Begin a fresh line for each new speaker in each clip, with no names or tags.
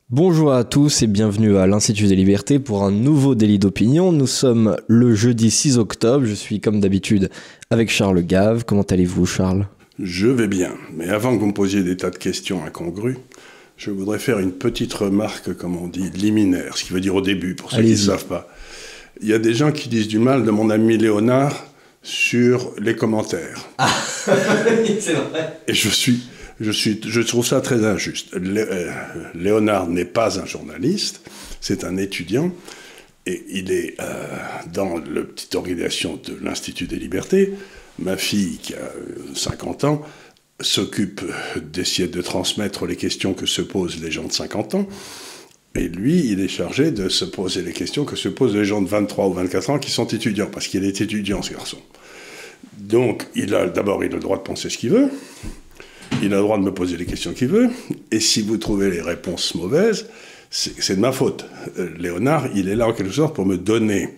Bonjour à tous et bienvenue à l'Institut des Libertés pour un nouveau délit d'opinion. Nous sommes le jeudi 6 octobre. Je suis comme d'habitude avec Charles Gave. Comment allez-vous, Charles ?
Je vais bien, mais avant que vous me posiez des tas de questions incongrues, je voudrais faire une petite remarque, comme on dit, liminaire, ce qui veut dire au début, pour ceux qui ne savent pas. Il y a des gens qui disent du mal de mon ami Léonard sur les commentaires.
Ah, c'est vrai.
Et je trouve ça très injuste. Léonard n'est pas un journaliste, c'est un étudiant, et il est dans la petite organisation de l'Institut des Libertés. Ma fille, qui a 50 ans, s'occupe d'essayer de transmettre les questions que se posent les gens de 50 ans, et lui, il est chargé de se poser les questions que se posent les gens de 23 ou 24 ans qui sont étudiants, parce qu'il est étudiant, ce garçon. Donc, d'abord, il a le droit de penser ce qu'il veut. Il a le droit de me poser les questions qu'il veut, et si vous trouvez les réponses mauvaises, c'est de ma faute. Léonard, il est là en quelque sorte pour me donner,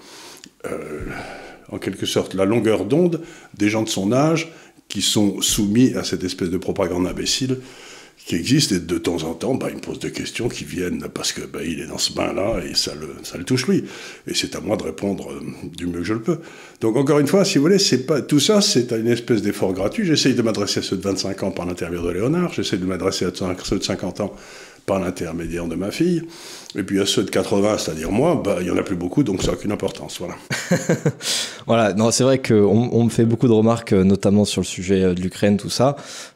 en quelque sorte, la longueur d'onde des gens de son âge qui sont soumis à cette espèce de propagande imbécile qui existe, et de temps en temps, il me pose des questions qui viennent parce que il est dans ce bain-là et ça le touche lui. Et c'est à moi de répondre du mieux que je le peux. Donc encore une fois, si vous voulez, tout ça, c'est une espèce d'effort gratuit. J'essaye de m'adresser à ceux de 25 ans par l'intermédiaire de Léonard, j'essaie de m'adresser à ceux de 50 ans par l'intermédiaire de ma fille, et puis à ceux de 80, c'est-à-dire moi, il n'y en a plus beaucoup, donc ça n'a aucune importance, voilà.
Voilà, non, c'est vrai qu'on me fait beaucoup de remarques, notamment sur le sujet de l'Ukraine, tout ça.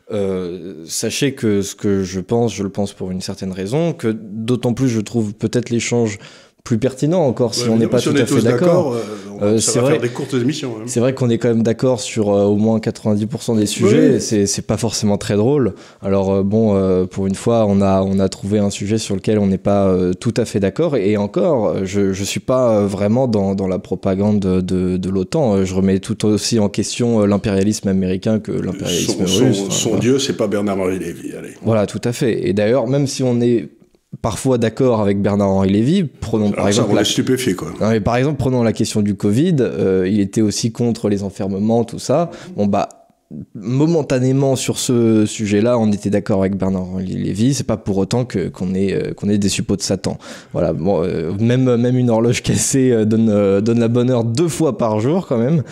Sachez que ce que je le pense pour une certaine raison, que d'autant plus je trouve peut-être l'échange plus pertinent encore si on n'est pas tout à fait d'accord.
Ça va faire des courtes émissions. Hein.
C'est vrai qu'on est quand même d'accord sur au moins 90% des sujets. Oui. C'est pas forcément très drôle. Alors pour une fois, on a trouvé un sujet sur lequel on n'est pas tout à fait d'accord. Et encore, je suis pas vraiment dans la propagande de l'OTAN. Je remets tout aussi en question l'impérialisme américain que l'impérialisme russe.
Son dieu, c'est pas Bernard-Henri Lévy. Allez.
Voilà, tout à fait. Et d'ailleurs, même si on est parfois d'accord avec Bernard-Henri Lévy, prenons par exemple...
on est stupéfait, quoi.
Non, mais par exemple, prenons la question du Covid, il était aussi contre les enfermements, tout ça. Momentanément sur ce sujet-là, on était d'accord avec Bernard-Henri Lévy. C'est pas pour autant qu'on est des suppôts de Satan. Voilà. Même une horloge cassée donne la bonne heure 2 fois par jour, quand même.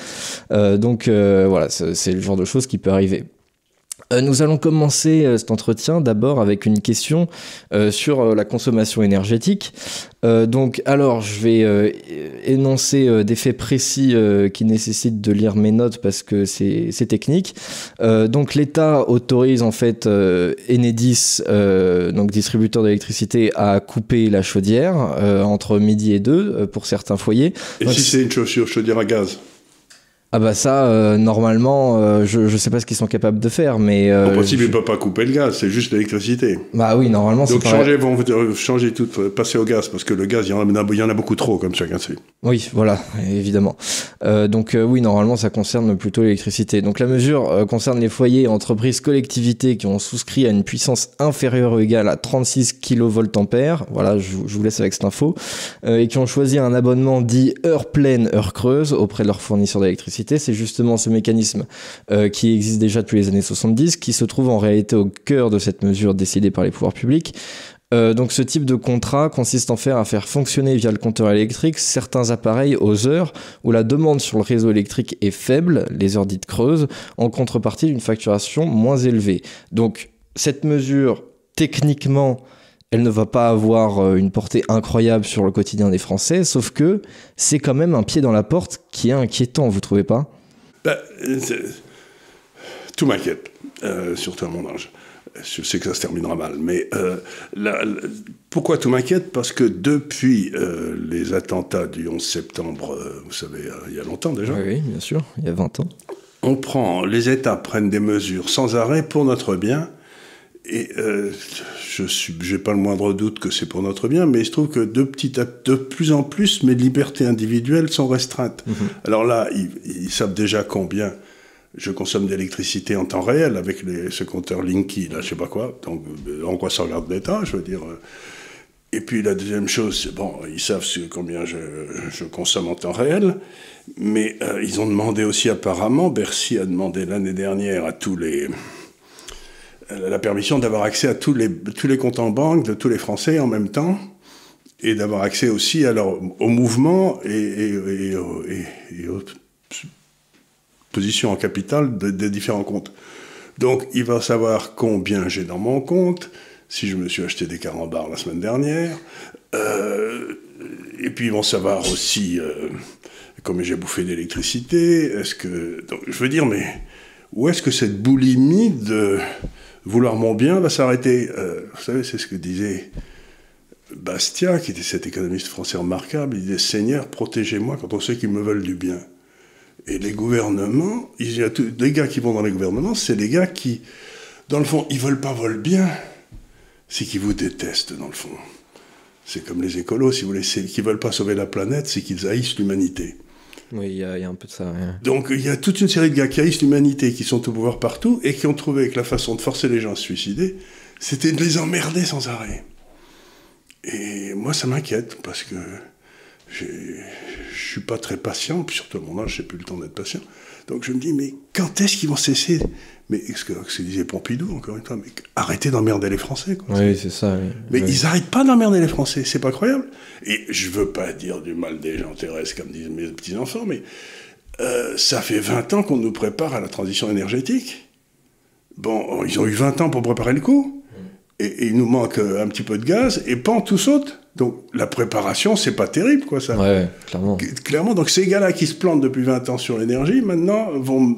Voilà, c'est le genre de choses qui peut arriver. Nous allons commencer cet entretien d'abord avec une question sur la consommation énergétique. Alors, je vais énoncer des faits précis qui nécessitent de lire mes notes parce que c'est technique. Donc, l'État autorise en fait Enedis, donc distributeur d'électricité, à couper la chaudière entre midi et 2 pour certains foyers.
Et donc, si c'est une chaudière à gaz ?
Ah bah ça, normalement, je sais pas ce qu'ils sont capables de faire, mais...
En principe, ils ne peuvent pas couper le gaz, c'est juste l'électricité.
Bah oui, normalement,
donc, changer tout, passer au gaz, parce que le gaz, il y en a beaucoup trop, comme chacun sait.
Oui, voilà, évidemment. Oui, normalement, ça concerne plutôt l'électricité. Donc la mesure concerne les foyers, entreprises, collectivités qui ont souscrit à une puissance inférieure ou égale à 36 kVA, voilà, je vous laisse avec cette info, et qui ont choisi un abonnement dit heure pleine, heure creuse auprès de leur fournisseur d'électricité. C'est justement ce mécanisme qui existe déjà depuis les années 70, qui se trouve en réalité au cœur de cette mesure décidée par les pouvoirs publics. Donc ce type de contrat consiste en fait à faire fonctionner via le compteur électrique certains appareils aux heures où la demande sur le réseau électrique est faible, les heures dites creuses, en contrepartie d'une facturation moins élevée. Donc cette mesure, techniquement, elle ne va pas avoir une portée incroyable sur le quotidien des Français, sauf que c'est quand même un pied dans la porte qui est inquiétant, vous trouvez pas ?
Tout m'inquiète, surtout à mon âge. Je sais que ça se terminera mal, mais pourquoi tout m'inquiète ? Parce que depuis les attentats du 11 septembre, vous savez, il y a longtemps déjà.
Oui, bien sûr, il y a 20 ans.
Les États prennent des mesures sans arrêt pour notre bien. Et je n'ai pas le moindre doute que c'est pour notre bien, mais il se trouve que de plus en plus, mes libertés individuelles sont restreintes. Mmh. Alors là, ils savent déjà combien je consomme d'électricité en temps réel avec ce compteur Linky, là, je sais pas quoi. Donc, en quoi ça regarde l'État, je veux dire. Et puis la deuxième chose, ils savent combien je consomme en temps réel, mais ils ont demandé aussi apparemment, Bercy a demandé l'année dernière à tous les la permission d'avoir accès à tous les comptes en banque de tous les Français en même temps, et d'avoir accès aussi au mouvement et aux positions en capital des différents comptes. Donc, il va savoir combien j'ai dans mon compte, si je me suis acheté des carambars la semaine dernière, et puis ils vont savoir aussi combien j'ai bouffé d'électricité. Donc, je veux dire, mais où est-ce que cette boulimie de vouloir mon bien va s'arrêter? Vous savez, c'est ce que disait Bastiat, qui était cet économiste français remarquable. Il disait « Seigneur, protégez-moi contre ceux qui me veulent du bien ». Et les gouvernements, les gars qui vont dans les gouvernements, c'est les gars qui, dans le fond, ils veulent pas votre bien, c'est qu'ils vous détestent, dans le fond. C'est comme les écolos, si vous voulez, qui veulent pas sauver la planète, c'est qu'ils haïssent l'humanité.
Oui, il y a un peu de ça. Ouais.
Donc, il y a toute une série de gars qui haïssent l'humanité, qui sont au pouvoir partout, et qui ont trouvé que la façon de forcer les gens à se suicider, c'était de les emmerder sans arrêt. Et moi, ça m'inquiète, parce que je suis pas très patient, puis surtout à mon âge, j'ai plus le temps d'être patient. Donc je me dis, mais quand est-ce qu'ils vont cesser? Mais ce que disait Pompidou, encore une fois, mais arrêtez d'emmerder les Français. Quoi.
Oui, c'est ça. Oui.
Mais
oui.
ils n'arrêtent pas d'emmerder les Français, c'est pas croyable. Et je veux pas dire du mal des gens terrestres, comme disent mes petits-enfants, mais ça fait 20 ans qu'on nous prépare à la transition énergétique. Bon, ils ont eu 20 ans pour préparer le coup. Et il nous manque un petit peu de gaz, et pan, tout saute. Donc la préparation, c'est pas terrible, quoi, ça.
Ouais, clairement.
Clairement, donc ces gars-là qui se plantent depuis 20 ans sur l'énergie, maintenant, vont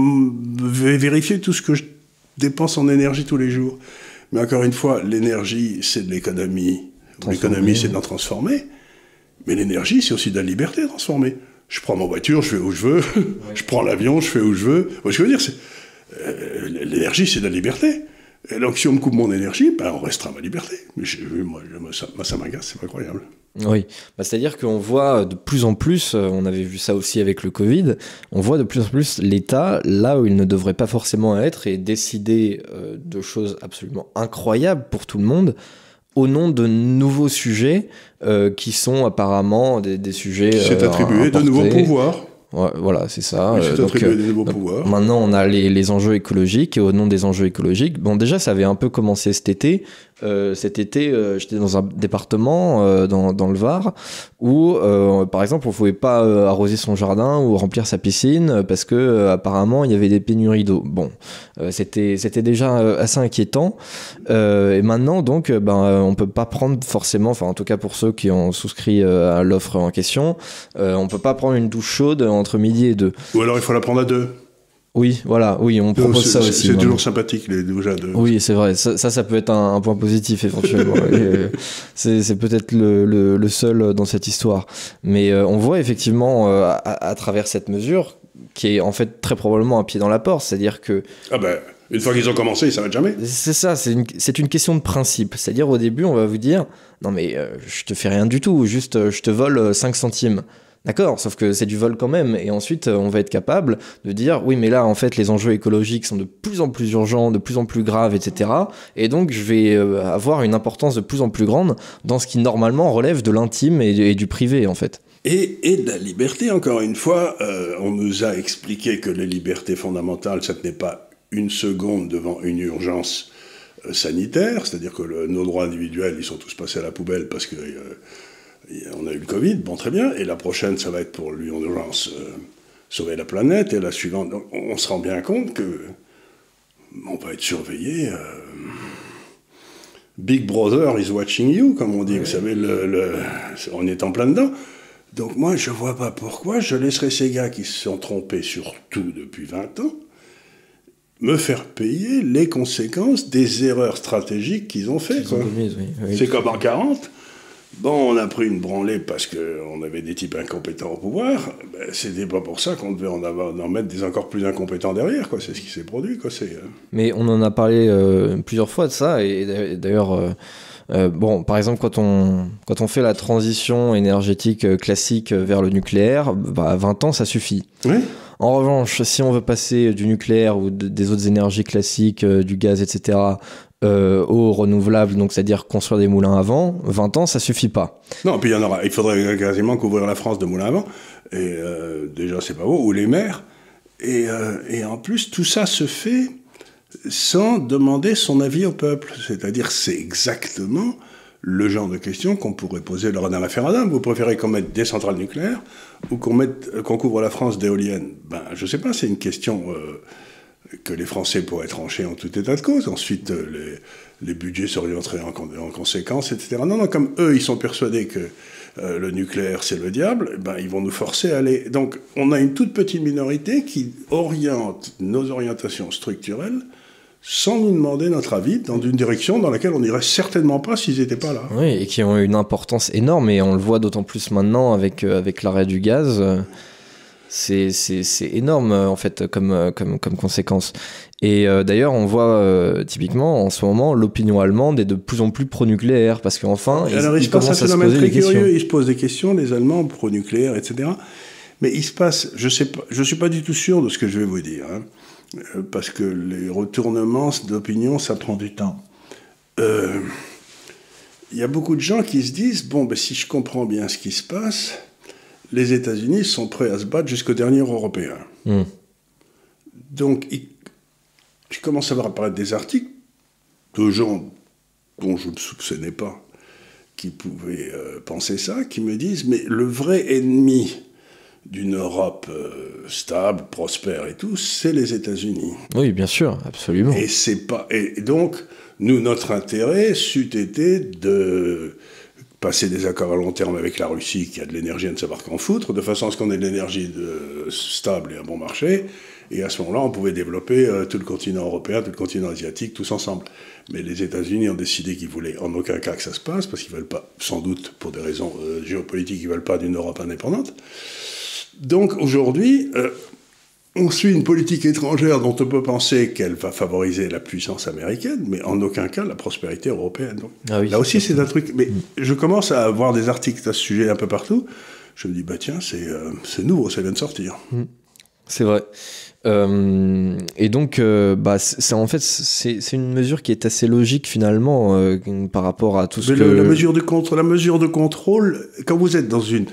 vérifier tout ce que je dépense en énergie tous les jours. Mais encore une fois, l'énergie, c'est de l'économie. L'économie, c'est de l'en transformer. Mais l'énergie, c'est aussi de la liberté de transformer. Je prends ma voiture, je vais où je veux. Ouais. Je prends l'avion, je fais où je veux. Moi, ce que je veux dire, c'est... l'énergie, c'est de la liberté. Et donc, si on me coupe mon énergie, ben, on restera à ma liberté. Mais moi, ça m'agace, c'est pas croyable.
Oui, c'est-à-dire qu'on voit de plus en plus, on avait vu ça aussi avec le Covid, on voit de plus en plus l'État là où il ne devrait pas forcément être et décider de choses absolument incroyables pour tout le monde au nom de nouveaux sujets qui sont apparemment des sujets
qui s'est attribué de nouveaux pouvoirs.
Ouais, voilà, c'est ça.
Donc,
maintenant, on a les enjeux écologiques, et au nom des enjeux écologiques, bon, déjà, ça avait un peu commencé cet été. J'étais dans un département dans le Var où, par exemple, on pouvait pas arroser son jardin ou remplir sa piscine parce que apparemment il y avait des pénuries d'eau. Bon, c'était déjà assez inquiétant. Et maintenant, donc, on peut pas prendre forcément, enfin, en tout cas pour ceux qui ont souscrit à l'offre en question, on peut pas prendre une douche chaude entre midi et 2.
Ou alors il faut la prendre à 2.
Oui, voilà, oui, on propose ça aussi.
C'est toujours sympathique, les douches à 2.
Oui, c'est vrai, ça peut être un point positif éventuellement. C'est peut-être le seul dans cette histoire. Mais on voit effectivement à travers cette mesure, qui est en fait très probablement un pied dans la porte, c'est-à-dire que...
Ah ben, une fois qu'ils ont commencé, ils ne s'arrêtent jamais.
C'est ça, c'est une question de principe. C'est-à-dire au début, on va vous dire, non mais je te fais rien du tout, juste je te vole 5 centimes. D'accord, sauf que c'est du vol quand même. Et ensuite, on va être capable de dire, oui, mais là, en fait, les enjeux écologiques sont de plus en plus urgents, de plus en plus graves, etc. Et donc, je vais avoir une importance de plus en plus grande dans ce qui, normalement, relève de l'intime et du privé, en fait.
Et de la liberté, encore une fois, on nous a expliqué que les libertés fondamentales, ça ne tenait pas une seconde devant une urgence sanitaire, c'est-à-dire que nos droits individuels, ils sont tous passés à la poubelle parce que... on a eu le Covid, bon, très bien, et la prochaine, ça va être pour lui en urgence sauver la planète, et la suivante, donc, on se rend bien compte que on va être surveillé. Big Brother is watching you, comme on dit, ouais. Vous savez, on est en plein dedans. Donc moi, je vois pas pourquoi je laisserai ces gars qui se sont trompés sur tout depuis 20 ans me faire payer les conséquences des erreurs stratégiques qu'ils ont faites.
Oui.
C'est comme en 40. Bon, on a pris une branlée parce qu'on avait des types incompétents au pouvoir. Ben, c'était pas pour ça qu'on devait en mettre des encore plus incompétents derrière, quoi. C'est ce qui s'est produit, quoi.
Mais on en a parlé plusieurs fois de ça, et d'ailleurs, par exemple, quand on fait la transition énergétique classique vers le nucléaire, 20 ans, ça suffit.
Oui.
En revanche, si on veut passer du nucléaire ou des autres énergies classiques, du gaz, etc., aux renouvelables, donc c'est-à-dire construire des moulins à vent, 20 ans, ça suffit pas.
Non, puis il faudrait quasiment couvrir la France de moulins à vent, et déjà c'est pas beau, ou les mers, et en plus tout ça se fait sans demander son avis au peuple. C'est-à-dire, c'est exactement le genre de question qu'on pourrait poser lors d'un référendum. Vous préférez qu'on mette des centrales nucléaires ou qu'on couvre la France d'éoliennes? Ben, je ne sais pas, c'est une question que les Français pourraient trancher en tout état de cause. Ensuite, les budgets s'orienteraient en conséquence, etc. Non, comme eux, ils sont persuadés que le nucléaire, c'est le diable, ben, ils vont nous forcer à aller... Donc, on a une toute petite minorité qui oriente nos orientations structurelles sans nous demander notre avis, dans une direction dans laquelle on n'irait certainement pas s'ils n'étaient pas là.
Oui, et qui ont une importance énorme, et on le voit d'autant plus maintenant avec l'arrêt du gaz. C'est énorme, en fait, comme conséquence. Et d'ailleurs, on voit typiquement, en ce moment, l'opinion allemande est de plus en plus pro-nucléaire, parce qu'enfin,
ils commencent à se poser des questions. Ils se posent des questions, les Allemands, pro-nucléaire, etc. Mais il se passe, je suis pas du tout sûr de ce que je vais vous dire, hein, parce que les retournements d'opinion, ça prend du temps. Il y a beaucoup de gens qui se disent, bon, ben, si je comprends bien ce qui se passe, les États-Unis sont prêts à se battre jusqu'au dernier Européen. Donc, je commence à voir apparaître des articles de gens dont je ne soupçonnais pas qui pouvaient penser ça, qui me disent, mais le vrai ennemi d'une Europe stable, prospère et tout, c'est les États-Unis.
Oui, bien sûr, absolument.
Et donc, nous, notre intérêt c'eût été de passer des accords à long terme avec la Russie, qui a de l'énergie à ne savoir qu'en foutre, de façon à ce qu'on ait de l'énergie stable et un bon marché, et à ce moment-là, on pouvait développer tout le continent européen, tout le continent asiatique, tous ensemble. Mais les États-Unis ont décidé qu'ils voulaient en aucun cas que ça se passe, parce qu'ils ne veulent pas, sans doute pour des raisons géopolitiques, ils ne veulent pas d'une Europe indépendante. Donc aujourd'hui, on suit une politique étrangère dont on peut penser qu'elle va favoriser la puissance américaine, mais en aucun cas la prospérité européenne. Donc, là aussi, c'est un truc. Mais je commence à avoir des articles à ce sujet un peu partout. Je me dis, bah tiens, c'est nouveau, ça vient de sortir.
C'est vrai. Et donc, en fait, c'est une mesure qui est assez logique finalement par rapport à tout ce que...
La mesure de contrôle, quand vous êtes dans une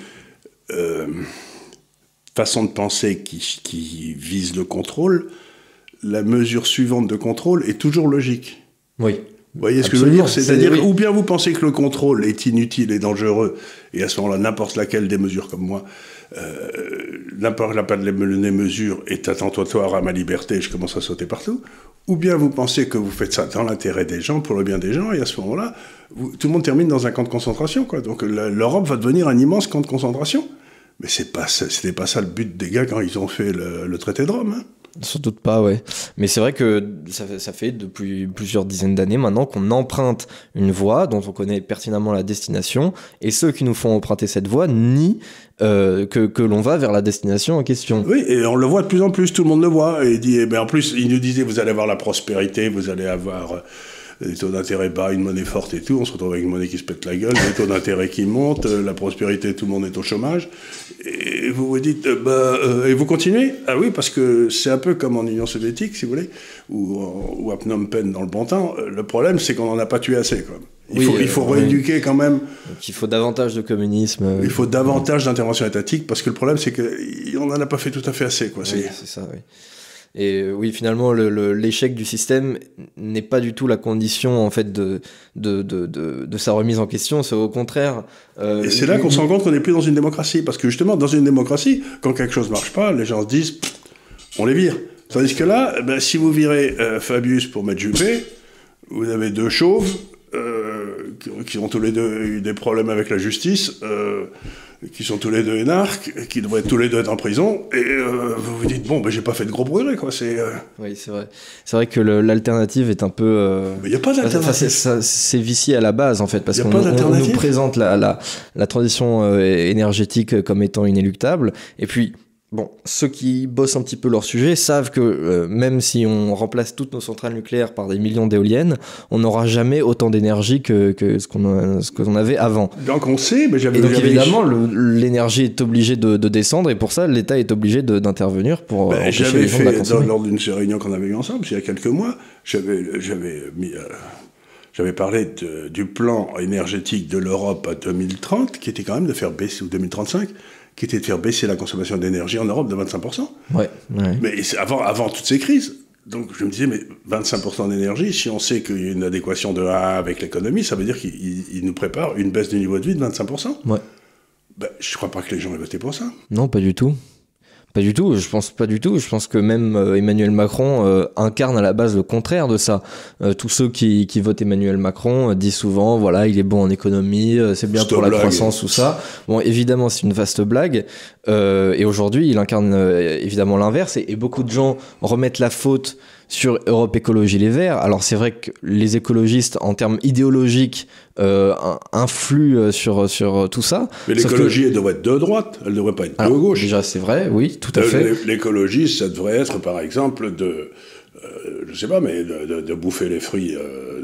façon de penser qui vise le contrôle, la mesure suivante de contrôle est toujours logique.
Oui.
Vous voyez ce que je veux dire? C'est-à-dire, ou bien vous pensez que le contrôle est inutile et dangereux, et à ce moment-là, n'importe laquelle des mesures comme moi, n'importe laquelle des mesures est attentatoire à ma liberté, je commence à sauter partout, ou bien vous pensez que vous faites ça dans l'intérêt des gens, pour le bien des gens, et à ce moment-là, tout le monde termine dans un camp de concentration, quoi. Donc l'Europe va devenir un immense camp de concentration. Mais c'était pas ça le but des gars quand ils ont fait le traité de Rome, hein.
Sans doute pas, ouais. Mais c'est vrai que ça fait depuis plusieurs dizaines d'années maintenant qu'on emprunte une voie dont on connaît pertinemment la destination, et ceux qui nous font emprunter cette voie nient que l'on va vers la destination en question.
Oui, et on le voit de plus en plus, tout le monde le voit, et il dit, en plus, il nous disait, vous allez avoir la prospérité, vous allez avoir des taux d'intérêt bas, une monnaie forte et tout, on se retrouve avec une monnaie qui se pète la gueule, des taux d'intérêt qui montent, la prospérité, tout le monde est au chômage, et vous vous dites, et vous continuez? Ah oui, parce que c'est un peu comme en Union soviétique, si vous voulez, ou à Phnom Penh dans le bon temps, le problème c'est qu'on n'en a pas tué assez, quoi. Il faut rééduquer quand même.
Donc, il faut davantage de communisme.
Il faut davantage d'intervention étatique, parce que le problème c'est qu'on n'en a pas fait tout à fait assez, quoi.
Oui, c'est ça, oui. Et oui, finalement, l'échec du système n'est pas du tout la condition en fait de sa remise en question. C'est au contraire.
Et c'est là qu'on se rend compte qu'on n'est plus dans une démocratie, parce que justement, dans une démocratie, quand quelque chose marche pas, les gens se disent, on les vire. Tandis que là, si vous virez Fabius pour mettre Juppé, vous avez deux chauves qui ont tous les deux eu des problèmes avec la justice. Qui sont tous les deux énarques, qui devraient tous les deux être en prison, et vous vous dites, bon, j'ai pas fait de gros progrès, quoi.
Oui, c'est vrai. C'est vrai que l'alternative est un peu...
Mais il n'y a pas d'alternative.
C'est vicié à la base, en fait, parce qu'on nous présente la transition énergétique comme étant inéluctable, et puis... Bon, ceux qui bossent un petit peu leur sujet savent que même si on remplace toutes nos centrales nucléaires par des millions d'éoliennes, on n'aura jamais autant d'énergie que ce qu'on avait avant.
Donc on sait, mais j'avais...
Et donc évidemment, l'énergie est obligée de descendre, et pour ça, l'État est obligé d'intervenir pour empêcher les gens de la consommer.
Lors d'une réunion qu'on avait eue ensemble, il y a quelques mois, j'avais parlé du plan énergétique de l'Europe à 2030, qui était quand même de faire baisser, ou 2035, qui était de faire baisser la consommation d'énergie en Europe de 25%.
Ouais.
Mais avant toutes ces crises, Donc je me disais, mais 25% d'énergie, si on sait qu'il y a une adéquation de 1 avec l'économie, ça veut dire qu'il nous prépare une baisse du niveau de vie de 25%.
Ouais.
Ben, je ne crois pas que les gens aient voté pour ça.
Non, pas du tout. Pas du tout, je pense pas du tout. Je pense que même Emmanuel Macron incarne à la base le contraire de ça. Tous ceux qui votent Emmanuel Macron disent souvent, voilà, il est bon en économie, c'est bien pour la croissance, tout ça. Bon, évidemment, c'est une vaste blague. Et aujourd'hui, il incarne évidemment l'inverse. Et beaucoup de gens remettent la faute sur Europe Écologie Les Verts. Alors c'est vrai que les écologistes, en termes idéologiques, influent sur tout ça.
Mais l'écologie, elle devrait être de droite, elle ne devrait pas être de gauche.
Déjà, c'est vrai, oui, tout à fait.
L'écologie, ça devrait être, par exemple, je sais pas, mais de bouffer les fruits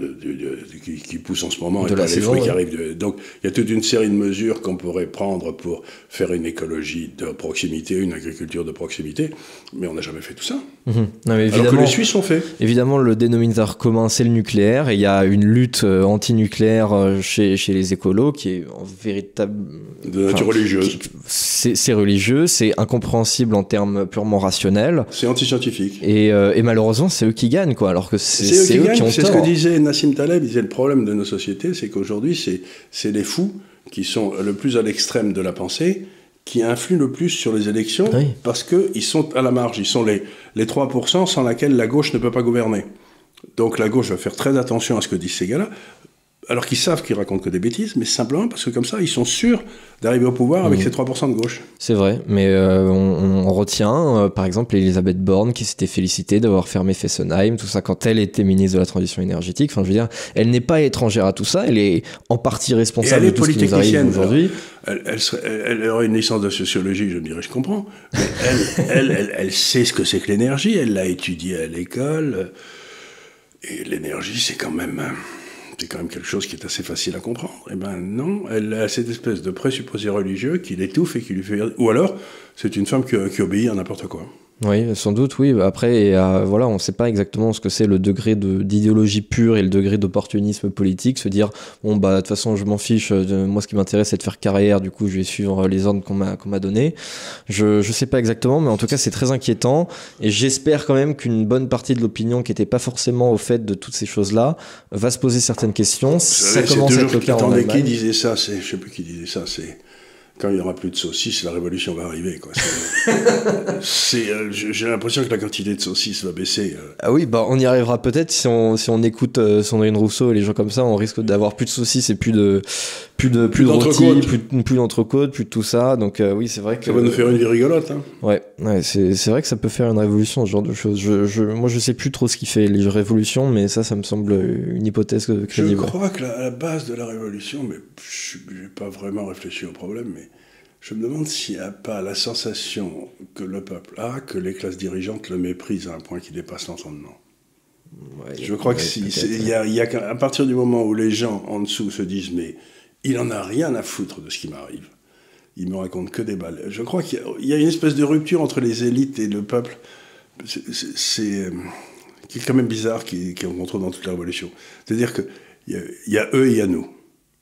qui poussent en ce moment, et pas les fruits qui arrivent. Donc, il y a toute une série de mesures qu'on pourrait prendre pour faire une écologie de proximité, une agriculture de proximité, mais on n'a jamais fait tout ça.
Non, mais
alors que les Suisses ont fait.
Évidemment, le dénominateur commun, c'est le nucléaire, et il y a une lutte anti-nucléaire chez les écolos qui est en véritable...
De nature religieuse.
C'est religieux, c'est incompréhensible en termes purement rationnels.
C'est anti-scientifique.
Et malheureusement, c'est eux qui gagnent, quoi, alors que c'est eux qui ont tort.
C'est ce que disait Nassim Taleb, il disait le problème de nos sociétés, c'est qu'aujourd'hui, c'est les fous qui sont le plus à l'extrême de la pensée, qui influent le plus sur les élections, oui. Parce qu'ils sont à la marge, ils sont les 3% sans laquelle la gauche ne peut pas gouverner. Donc la gauche va faire très attention à ce que disent ces gars-là, alors qu'ils savent qu'ils racontent que des bêtises, mais simplement parce que comme ça, ils sont sûrs d'arriver au pouvoir avec ces 3% de gauche.
C'est vrai, mais on retient, par exemple, Elisabeth Borne qui s'était félicitée d'avoir fermé Fessenheim, tout ça, quand elle était ministre de la Transition énergétique. Enfin, je veux dire, elle n'est pas étrangère à tout ça, elle est en partie responsable de tout ce qui nous arrive aujourd'hui.
Elle aurait une licence de sociologie, je me dirais, je comprends, mais elle sait ce que c'est que l'énergie, elle l'a étudié à l'école, et l'énergie, c'est quand même quelque chose qui est assez facile à comprendre. Eh ben non, elle a cette espèce de présupposé religieux qui l'étouffe et qui lui fait... Ou alors, c'est une femme qui obéit à n'importe quoi.
Oui, sans doute, oui. Après, voilà, on ne sait pas exactement ce que c'est le degré d'idéologie pure et le degré d'opportunisme politique. Se dire, bon, bah, de toute façon, je m'en fiche. Moi, ce qui m'intéresse, c'est de faire carrière. Du coup, je vais suivre les ordres qu'on m'a donnés. Je sais pas exactement, mais en tout cas, c'est très inquiétant. Et j'espère quand même qu'une bonne partie de l'opinion qui n'était pas forcément au fait de toutes ces choses-là va se poser certaines questions. Ça commence à être le cas en Allemagne.
Qui disait ça? Je sais plus qui disait ça. C'est... Quand il n'y aura plus de saucisses, la révolution va arriver, quoi. J'ai l'impression que la quantité de saucisses va baisser.
Ah oui, bah on y arrivera peut-être si on écoute Sandrine Rousseau et les gens comme ça, on risque d'avoir plus de saucisses et plus de rôtis, plus d'entrecôte, plus de tout ça. Donc oui, c'est vrai que
ça va nous faire une vie rigolote. Hein.
Ouais, c'est vrai que ça peut faire une révolution, ce genre de choses. Moi, je sais plus trop ce qui fait les révolutions, mais ça me semble une hypothèse crédible.
Je crois que la base de la révolution, mais je n'ai pas vraiment réfléchi au problème, mais je me demande s'il n'y a pas la sensation que le peuple a, que les classes dirigeantes le méprisent à un point qui dépasse l'entendement. Ouais, je crois que il y a à partir du moment où les gens en dessous se disent mais il en a rien à foutre de ce qui m'arrive, il me raconte que des balles. Je crois qu'il y a une espèce de rupture entre les élites et le peuple. C'est qui est quand même bizarre, qu'on retrouve dans toute la révolution. C'est-à-dire qu'il y a eux et il y a nous.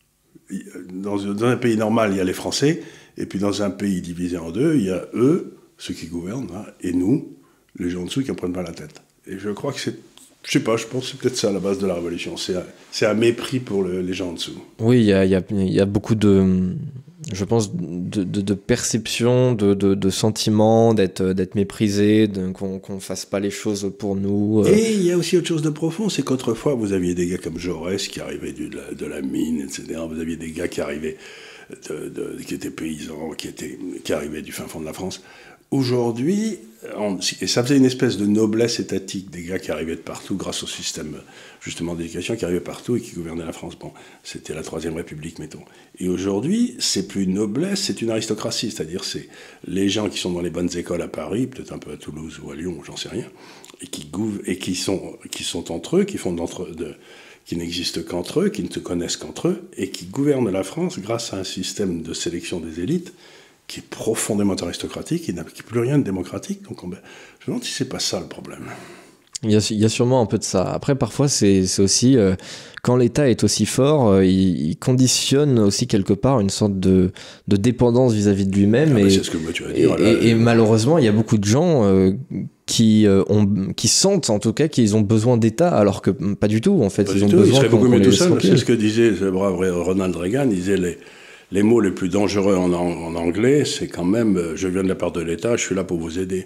Dans un pays normal, il y a les Français. Et puis dans un pays divisé en deux, il y a eux, ceux qui gouvernent, hein, et nous, les gens en dessous qui n'en prennent pas la tête. Et je crois que c'est... Je sais pas, je pense que c'est peut-être ça la base de la révolution. C'est un mépris pour les gens en dessous.
Oui, il y a beaucoup de... Je pense de perception, de sentiments, d'être méprisé, qu'on ne fasse pas les choses pour nous.
Et il y a aussi autre chose de profond, c'est qu'autrefois, vous aviez des gars comme Jaurès qui arrivaient de la mine, etc. Vous aviez des gars qui arrivaient... qui étaient paysans, qui arrivaient du fin fond de la France. Aujourd'hui, et ça faisait une espèce de noblesse étatique des gars qui arrivaient de partout grâce au système justement d'éducation qui arrivait partout et qui gouvernait la France. Bon, c'était la Troisième République, mettons. Et aujourd'hui, c'est plus une noblesse, c'est une aristocratie, c'est-à-dire c'est les gens qui sont dans les bonnes écoles à Paris, peut-être un peu à Toulouse ou à Lyon, j'en sais rien, et qui sont entre eux, qui n'existent qu'entre eux, qui ne se connaissent qu'entre eux, et qui gouvernent la France grâce à un système de sélection des élites qui est profondément aristocratique, qui n'a plus rien de démocratique. Donc je me demande si c'est pas ça le problème.
Il y a sûrement un peu de ça. Après, parfois, c'est aussi... quand l'État est aussi fort, il conditionne aussi quelque part une sorte de dépendance vis-à-vis de lui-même.
C'est ce que moi, tu vas dire.
Et malheureusement, il y a beaucoup de gens qui sentent en tout cas qu'ils ont besoin d'État, alors que pas du tout, en fait.
Pas
ils ont
du tout.
besoin
Il serait beaucoup mieux tout seul.
tranquille.
C'est ce que disait ce brave Ronald Reagan. Il disait les mots les plus dangereux en anglais, c'est quand même je viens de la part de l'État, je suis là pour vous aider.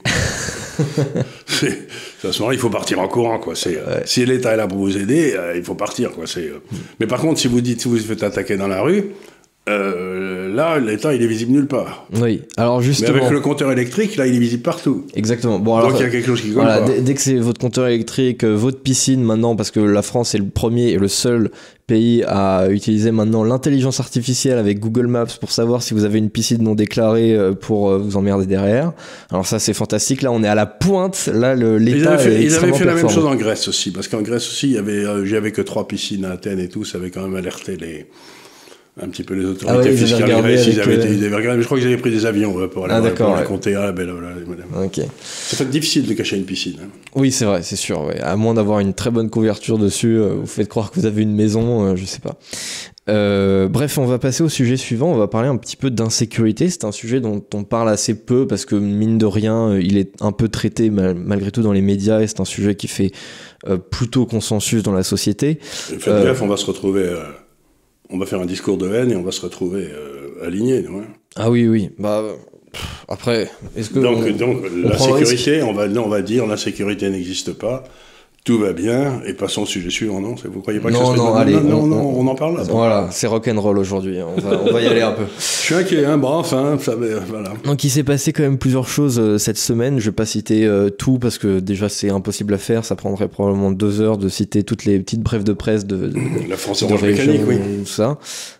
À ce moment-là, il faut partir en courant, quoi. Si l'État est là pour vous aider, il faut partir, quoi. Mais par contre, si vous vous faites attaquer dans la rue, là, l'État, il est visible nulle part.
Oui, alors justement...
Mais avec le compteur électrique, là, il est visible partout.
Exactement. Bon, alors,
donc, il y a quelque chose qui colle pas.
Dès que c'est votre compteur électrique, votre piscine maintenant, parce que la France est le premier et le seul pays à utiliser maintenant l'intelligence artificielle avec Google Maps pour savoir si vous avez une piscine non déclarée pour vous emmerder derrière. Alors ça, c'est fantastique. Là, on est à la pointe. Là, l'État
Ils avaient fait la même chose
en
Grèce aussi, parce qu'en Grèce aussi, j'avais que 3 piscines à Athènes et tout, ça avait quand même alerté un petit peu les autorités fiscales grecques. Ils avaient regardé, mais je crois qu'ils avaient pris des avions pour aller raconter.
Okay.
C'est fait difficile de cacher une piscine. Hein.
Oui, c'est vrai, c'est sûr. Ouais. À moins d'avoir une très bonne couverture dessus, vous faites croire que vous avez une maison, je sais pas. Bref, on va passer au sujet suivant. On va parler un petit peu d'insécurité. C'est un sujet dont on parle assez peu parce que mine de rien, il est un peu traité malgré tout dans les médias et c'est un sujet qui fait plutôt consensus dans la société.
Faites gaffe, on va se retrouver... on va faire un discours de haine et on va se retrouver alignés. Ouais.
Ah oui. Après, est-ce que...
Donc la sécurité, on va dire la sécurité n'existe pas. Tout va bien, et passons au sujet suivant, non? Vous croyez pas que ça serait... on en parle là.
Voilà, c'est rock'n'roll aujourd'hui, on va y aller un peu.
Je suis inquiet, hein, bon, enfin, voilà.
Donc il s'est passé quand même plusieurs choses cette semaine, je vais pas citer tout, parce que déjà c'est impossible à faire, ça prendrait probablement 2 heures de citer toutes les petites brèves de presse de
la France Orange Mécanique, oui.
Tout ça.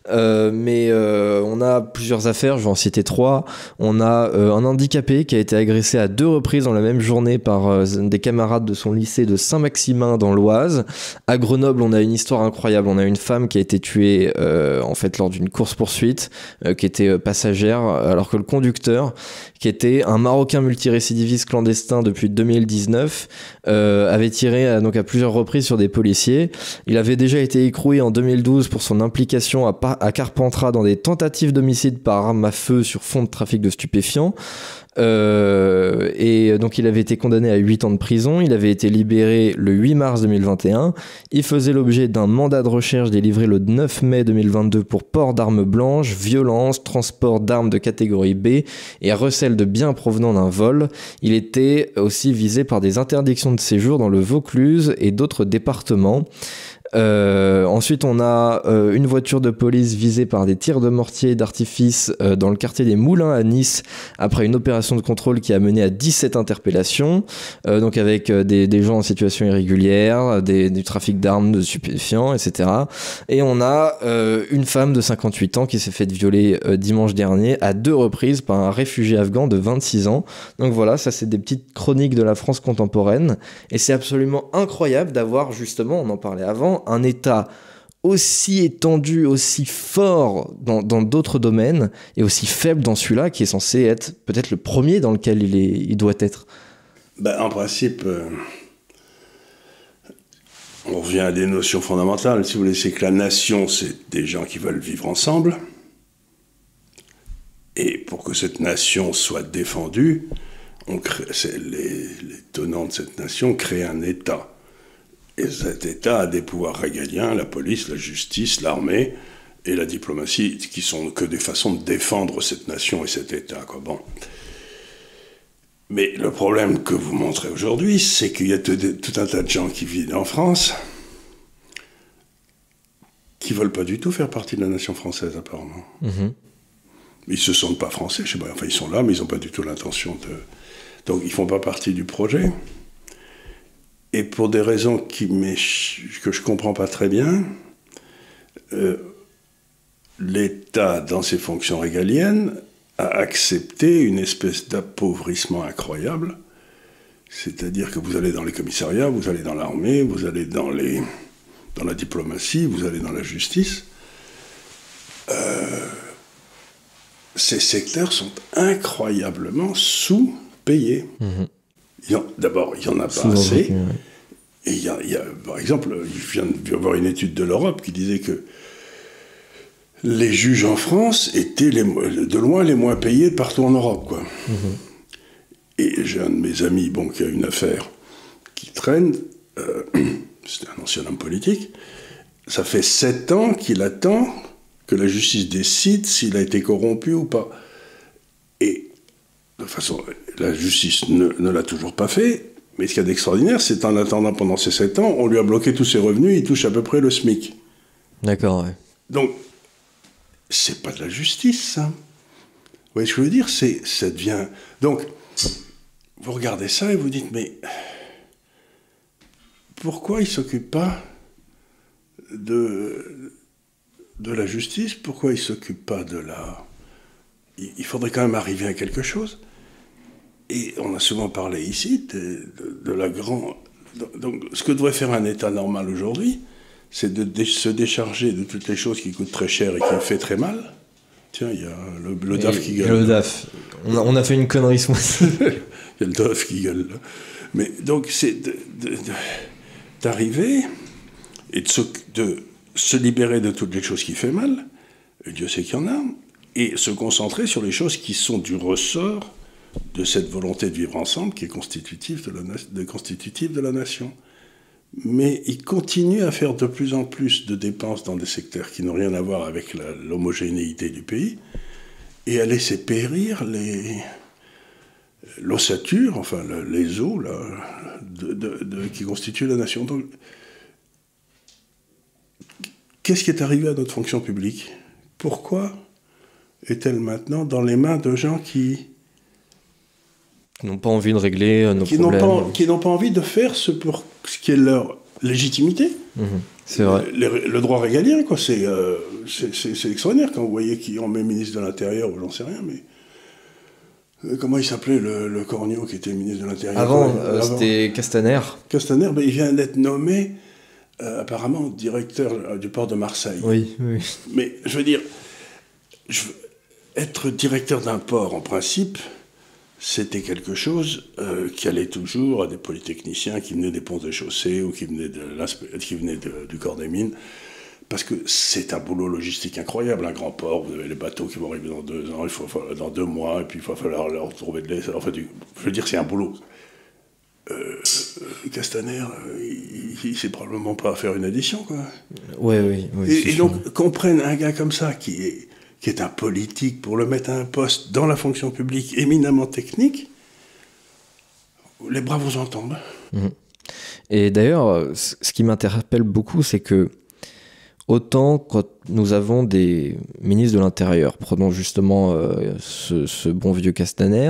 Mais on a plusieurs affaires, je vais en citer 3. On a un handicapé qui a été agressé à 2 reprises dans la même journée par des camarades de son lycée de Saint-Maximin dans l'Oise. À Grenoble, on a une histoire incroyable. On a une femme qui a été tuée en fait lors d'une course-poursuite, qui était passagère, alors que le conducteur, qui était un Marocain multirécidiviste clandestin depuis 2019, avait tiré donc à plusieurs reprises sur des policiers. Il avait déjà été écroué en 2012 pour son implication à Carpentras dans des tentatives d'homicide par arme à feu sur fond de trafic de stupéfiants. Et donc il avait été condamné à 8 ans de prison. Il avait été libéré le 8 mars 2021. Il faisait l'objet d'un mandat de recherche délivré le 9 mai 2022 pour port d'armes blanches, violence, transport d'armes de catégorie B et recel de biens provenant d'un vol. Il était aussi visé par des interdictions de séjour dans le Vaucluse et d'autres départements. Ensuite, on a une voiture de police visée par des tirs de mortier d'artifice dans le quartier des Moulins à Nice après une opération de contrôle qui a mené à 17 interpellations, donc avec des gens en situation irrégulière, du trafic d'armes, de stupéfiants, etc. Et on a une femme de 58 ans qui s'est faite violer dimanche dernier à 2 reprises par un réfugié afghan de 26 ans. Donc voilà, ça c'est des petites chroniques de la France contemporaine et c'est absolument incroyable d'avoir justement, on en parlait avant, un État aussi étendu, aussi fort dans d'autres domaines et aussi faible dans celui-là qui est censé être peut-être le premier dans lequel il doit être.
En principe, on revient à des notions fondamentales. Si vous voulez, c'est que la nation, c'est des gens qui veulent vivre ensemble. Et pour que cette nation soit défendue, les tenants de cette nation créent un État. Et cet État a des pouvoirs régaliens, la police, la justice, l'armée et la diplomatie, qui sont que des façons de défendre cette nation et cet État, quoi. Bon. Mais le problème que vous montrez aujourd'hui, c'est qu'il y a tout un tas de gens qui vivent en France qui ne veulent pas du tout faire partie de la nation française, apparemment. Mmh. Ils ne se sentent pas français, je sais pas, enfin ils sont là, mais ils n'ont pas du tout l'intention de... Donc ils ne font pas partie du projet. Et pour des raisons que je ne comprends pas très bien, l'État, dans ses fonctions régaliennes, a accepté une espèce d'appauvrissement incroyable. C'est-à-dire que vous allez dans les commissariats, vous allez dans l'armée, vous allez dans la diplomatie, vous allez dans la justice. Ces secteurs sont incroyablement sous-payés. Mmh. D'abord, il n'y en a pas assez. Et par exemple, il vient d'y avoir une étude de l'Europe qui disait que les juges en France étaient de loin les moins payés de partout en Europe, quoi. Et j'ai un de mes amis, qui a une affaire qui traîne, c'était un ancien homme politique, ça fait 7 ans qu'il attend que la justice décide s'il a été corrompu ou pas. Et de toute façon, la justice ne l'a toujours pas fait, mais ce qu'il y a d'extraordinaire, c'est en attendant pendant ces 7 ans, on lui a bloqué tous ses revenus, il touche à peu près le SMIC.
D'accord, ouais.
Donc, c'est pas de la justice, ça. Vous voyez ce que je veux dire ? Ça devient... Donc, vous regardez ça et vous dites, mais pourquoi il ne s'occupe pas de la justice ? Pourquoi il ne s'occupe pas de la... Il faudrait quand même arriver à quelque chose. Et on a souvent parlé ici de la grande... Donc, ce que devrait faire un État normal aujourd'hui, c'est de se décharger de toutes les choses qui coûtent très cher et qui fait très mal. Tiens, il y a le DAF qui gueule.
Le DAF. On a fait une connerie ce mois-ci.
Il y a le DAF qui gueule, là. Mais donc, c'est d'arriver et de se libérer de toutes les choses qui font mal, et Dieu sait qu'il y en a, et se concentrer sur les choses qui sont du ressort de cette volonté de vivre ensemble qui est constitutive de la nation. Mais il continue à faire de plus en plus de dépenses dans des secteurs qui n'ont rien à voir avec l'homogénéité du pays, et à laisser périr l'ossature, enfin les os là, qui constituent la nation. Donc, qu'est-ce qui est arrivé à notre fonction publique ? Pourquoi est-elle maintenant dans les mains de gens qui
n'ont pas envie de régler nos problèmes.
Qui n'ont pas envie de faire ce qui est leur légitimité.
C'est vrai.
Le droit régalien, quoi. C'est extraordinaire quand vous voyez qui on met ministre de l'Intérieur ou j'en sais rien, mais... comment il s'appelait le Cornio qui était ministre de l'Intérieur
Avant, c'était Castaner.
Castaner, il vient d'être nommé apparemment directeur du port de Marseille.
Oui.
Mais je veux dire, être directeur d'un port, en principe, c'était quelque chose qui allait toujours à des polytechniciens qui venaient des ponts et chaussées ou qui venaient du corps des mines, parce que c'est un boulot logistique incroyable, un grand port, vous avez les bateaux qui vont arriver dans 2 ans, dans 2 mois, et puis il va falloir leur trouver de l'essence. Enfin, je veux dire, c'est un boulot. Castaner, il sait probablement pas faire une addition, quoi.
Oui.
Et donc, qu'on prenne un gars comme ça, qui est un politique, pour le mettre à un poste dans la fonction publique éminemment technique, les bras vous en tombent.
Et d'ailleurs, ce qui m'interpelle beaucoup, c'est que autant quand nous avons des ministres de l'Intérieur, prenons justement ce bon vieux Castaner,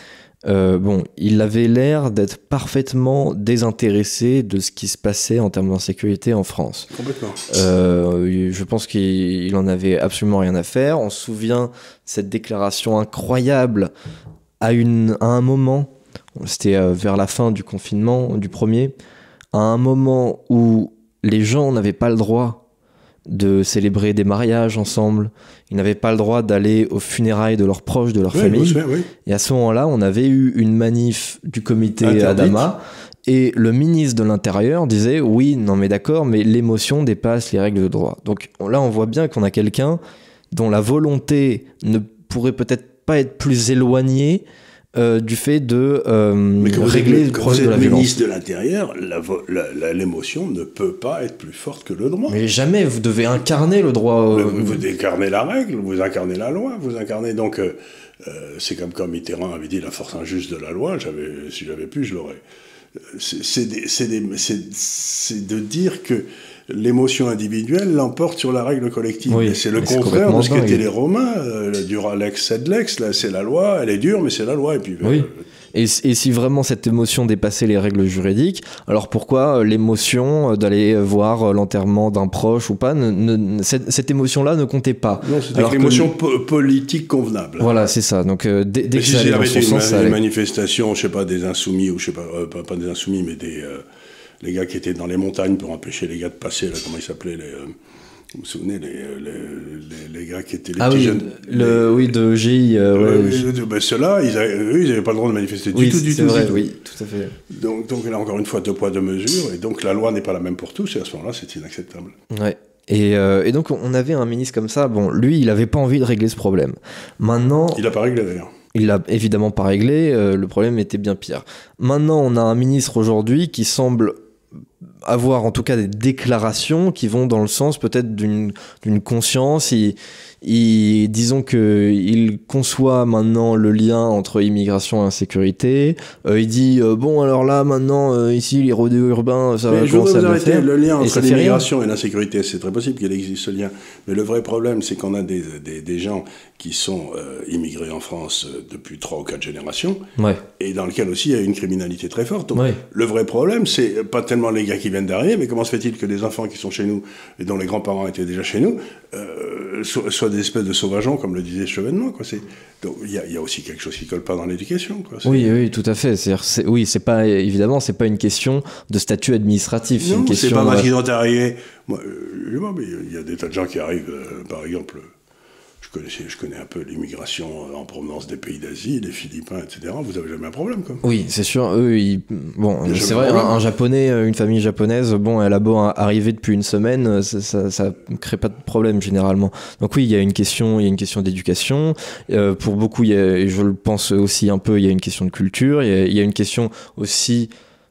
il avait l'air d'être parfaitement désintéressé de ce qui se passait en termes d'insécurité en France.
Complètement.
Je pense qu'il en avait absolument rien à faire. On se souvient de cette déclaration incroyable à un moment, c'était vers la fin du confinement, du premier, à un moment où les gens n'avaient pas le droit de célébrer des mariages ensemble, ils n'avaient pas le droit d'aller aux funérailles de leurs proches, de leur famille.
Oui.
Et à ce moment-là, on avait eu une manif du comité Adama, et le ministre de l'Intérieur disait « Oui, non mais d'accord, mais l'émotion dépasse les règles de droit. » Donc là, on voit bien qu'on a quelqu'un dont la volonté ne pourrait peut-être pas être plus éloignée du fait de régler le problème de la violence.
Le ministre de l'Intérieur, l'émotion ne peut pas être plus forte que le droit.
Mais jamais, vous devez incarner le droit.
Vous incarnez la règle, vous incarnez la loi, vous incarnez donc... c'est comme quand Mitterrand avait dit la force injuste de la loi, si j'avais pu, je l'aurais. C'est de dire que l'émotion individuelle l'emporte sur la règle collective. Oui, c'est le contraire de ce qu'étaient les Romains. Dura lex sed lex, là, c'est la loi, elle est dure, mais c'est la loi. Et puis,
et si vraiment cette émotion dépassait les règles juridiques, alors pourquoi l'émotion d'aller voir l'enterrement d'un proche ou pas, cette émotion-là ne comptait pas?
Non, c'était l'émotion politique convenable.
Voilà, c'est ça. Donc dès que ça allait dans son sens, ça allait.
Une manifestation, je sais pas, des insoumis, ou je sais pas des insoumis, mais les gars qui étaient dans les montagnes pour empêcher les gars de passer, là, comment ils s'appelaient, Vous vous souvenez, les gars qui étaient les
Ah
petits
oui,
jeunes...
oui, de GI.
Ben ceux-là, eux, ils n'avaient pas le droit de manifester du tout.
C'est vrai, oui, tout à fait.
Donc là, encore une fois, 2 poids, 2 mesures, et donc la loi n'est pas la même pour tous, et à ce moment-là, c'est inacceptable.
Ouais. Et donc, on avait un ministre comme ça. Bon, lui, il n'avait pas envie de régler ce problème. Maintenant...
Il n'a pas réglé, d'ailleurs.
Il l'a évidemment pas réglé, le problème était bien pire. Maintenant, on a un ministre aujourd'hui qui semble avoir en tout cas des déclarations qui vont dans le sens peut-être d'une conscience. Disons qu'il conçoit maintenant le lien entre immigration et insécurité. Il dit bon alors là maintenant ici les rodéos urbains ça va commencer à faire.
Le lien entre l'immigration et l'insécurité, c'est très possible qu'il existe ce lien. Mais le vrai problème, c'est qu'on a des gens qui sont immigrés en France depuis 3 ou 4 générations,
ouais.
Et dans lequel aussi il y a une criminalité très forte. Donc,
ouais.
Le vrai problème, c'est pas tellement les gars qui viennent d'arriver, mais comment se fait-il que des enfants qui sont chez nous et dont les grands-parents étaient déjà chez nous soient des espèces de sauvageons, comme le disait Chevènement, quoi. Donc il y a aussi quelque chose qui colle pas dans l'éducation, quoi.
Oui, tout à fait. C'est pas évidemment, c'est pas une question de statut administratif.
Non,
c'est
pas parce qu'ils sont arrivés. Moi, il y a des tas de gens qui arrivent, par exemple. Je connais un peu l'immigration en provenance des pays d'Asie, les Philippins, etc. Vous n'avez jamais un problème, quoi.
Oui, c'est sûr. Eux, c'est vrai, un Japonais, une famille japonaise, elle a beau arriver depuis une semaine, ça crée pas de problème généralement. Donc oui, il y a une question d'éducation. Pour beaucoup, et je le pense aussi un peu, il y a une question de culture. Il y a une question aussi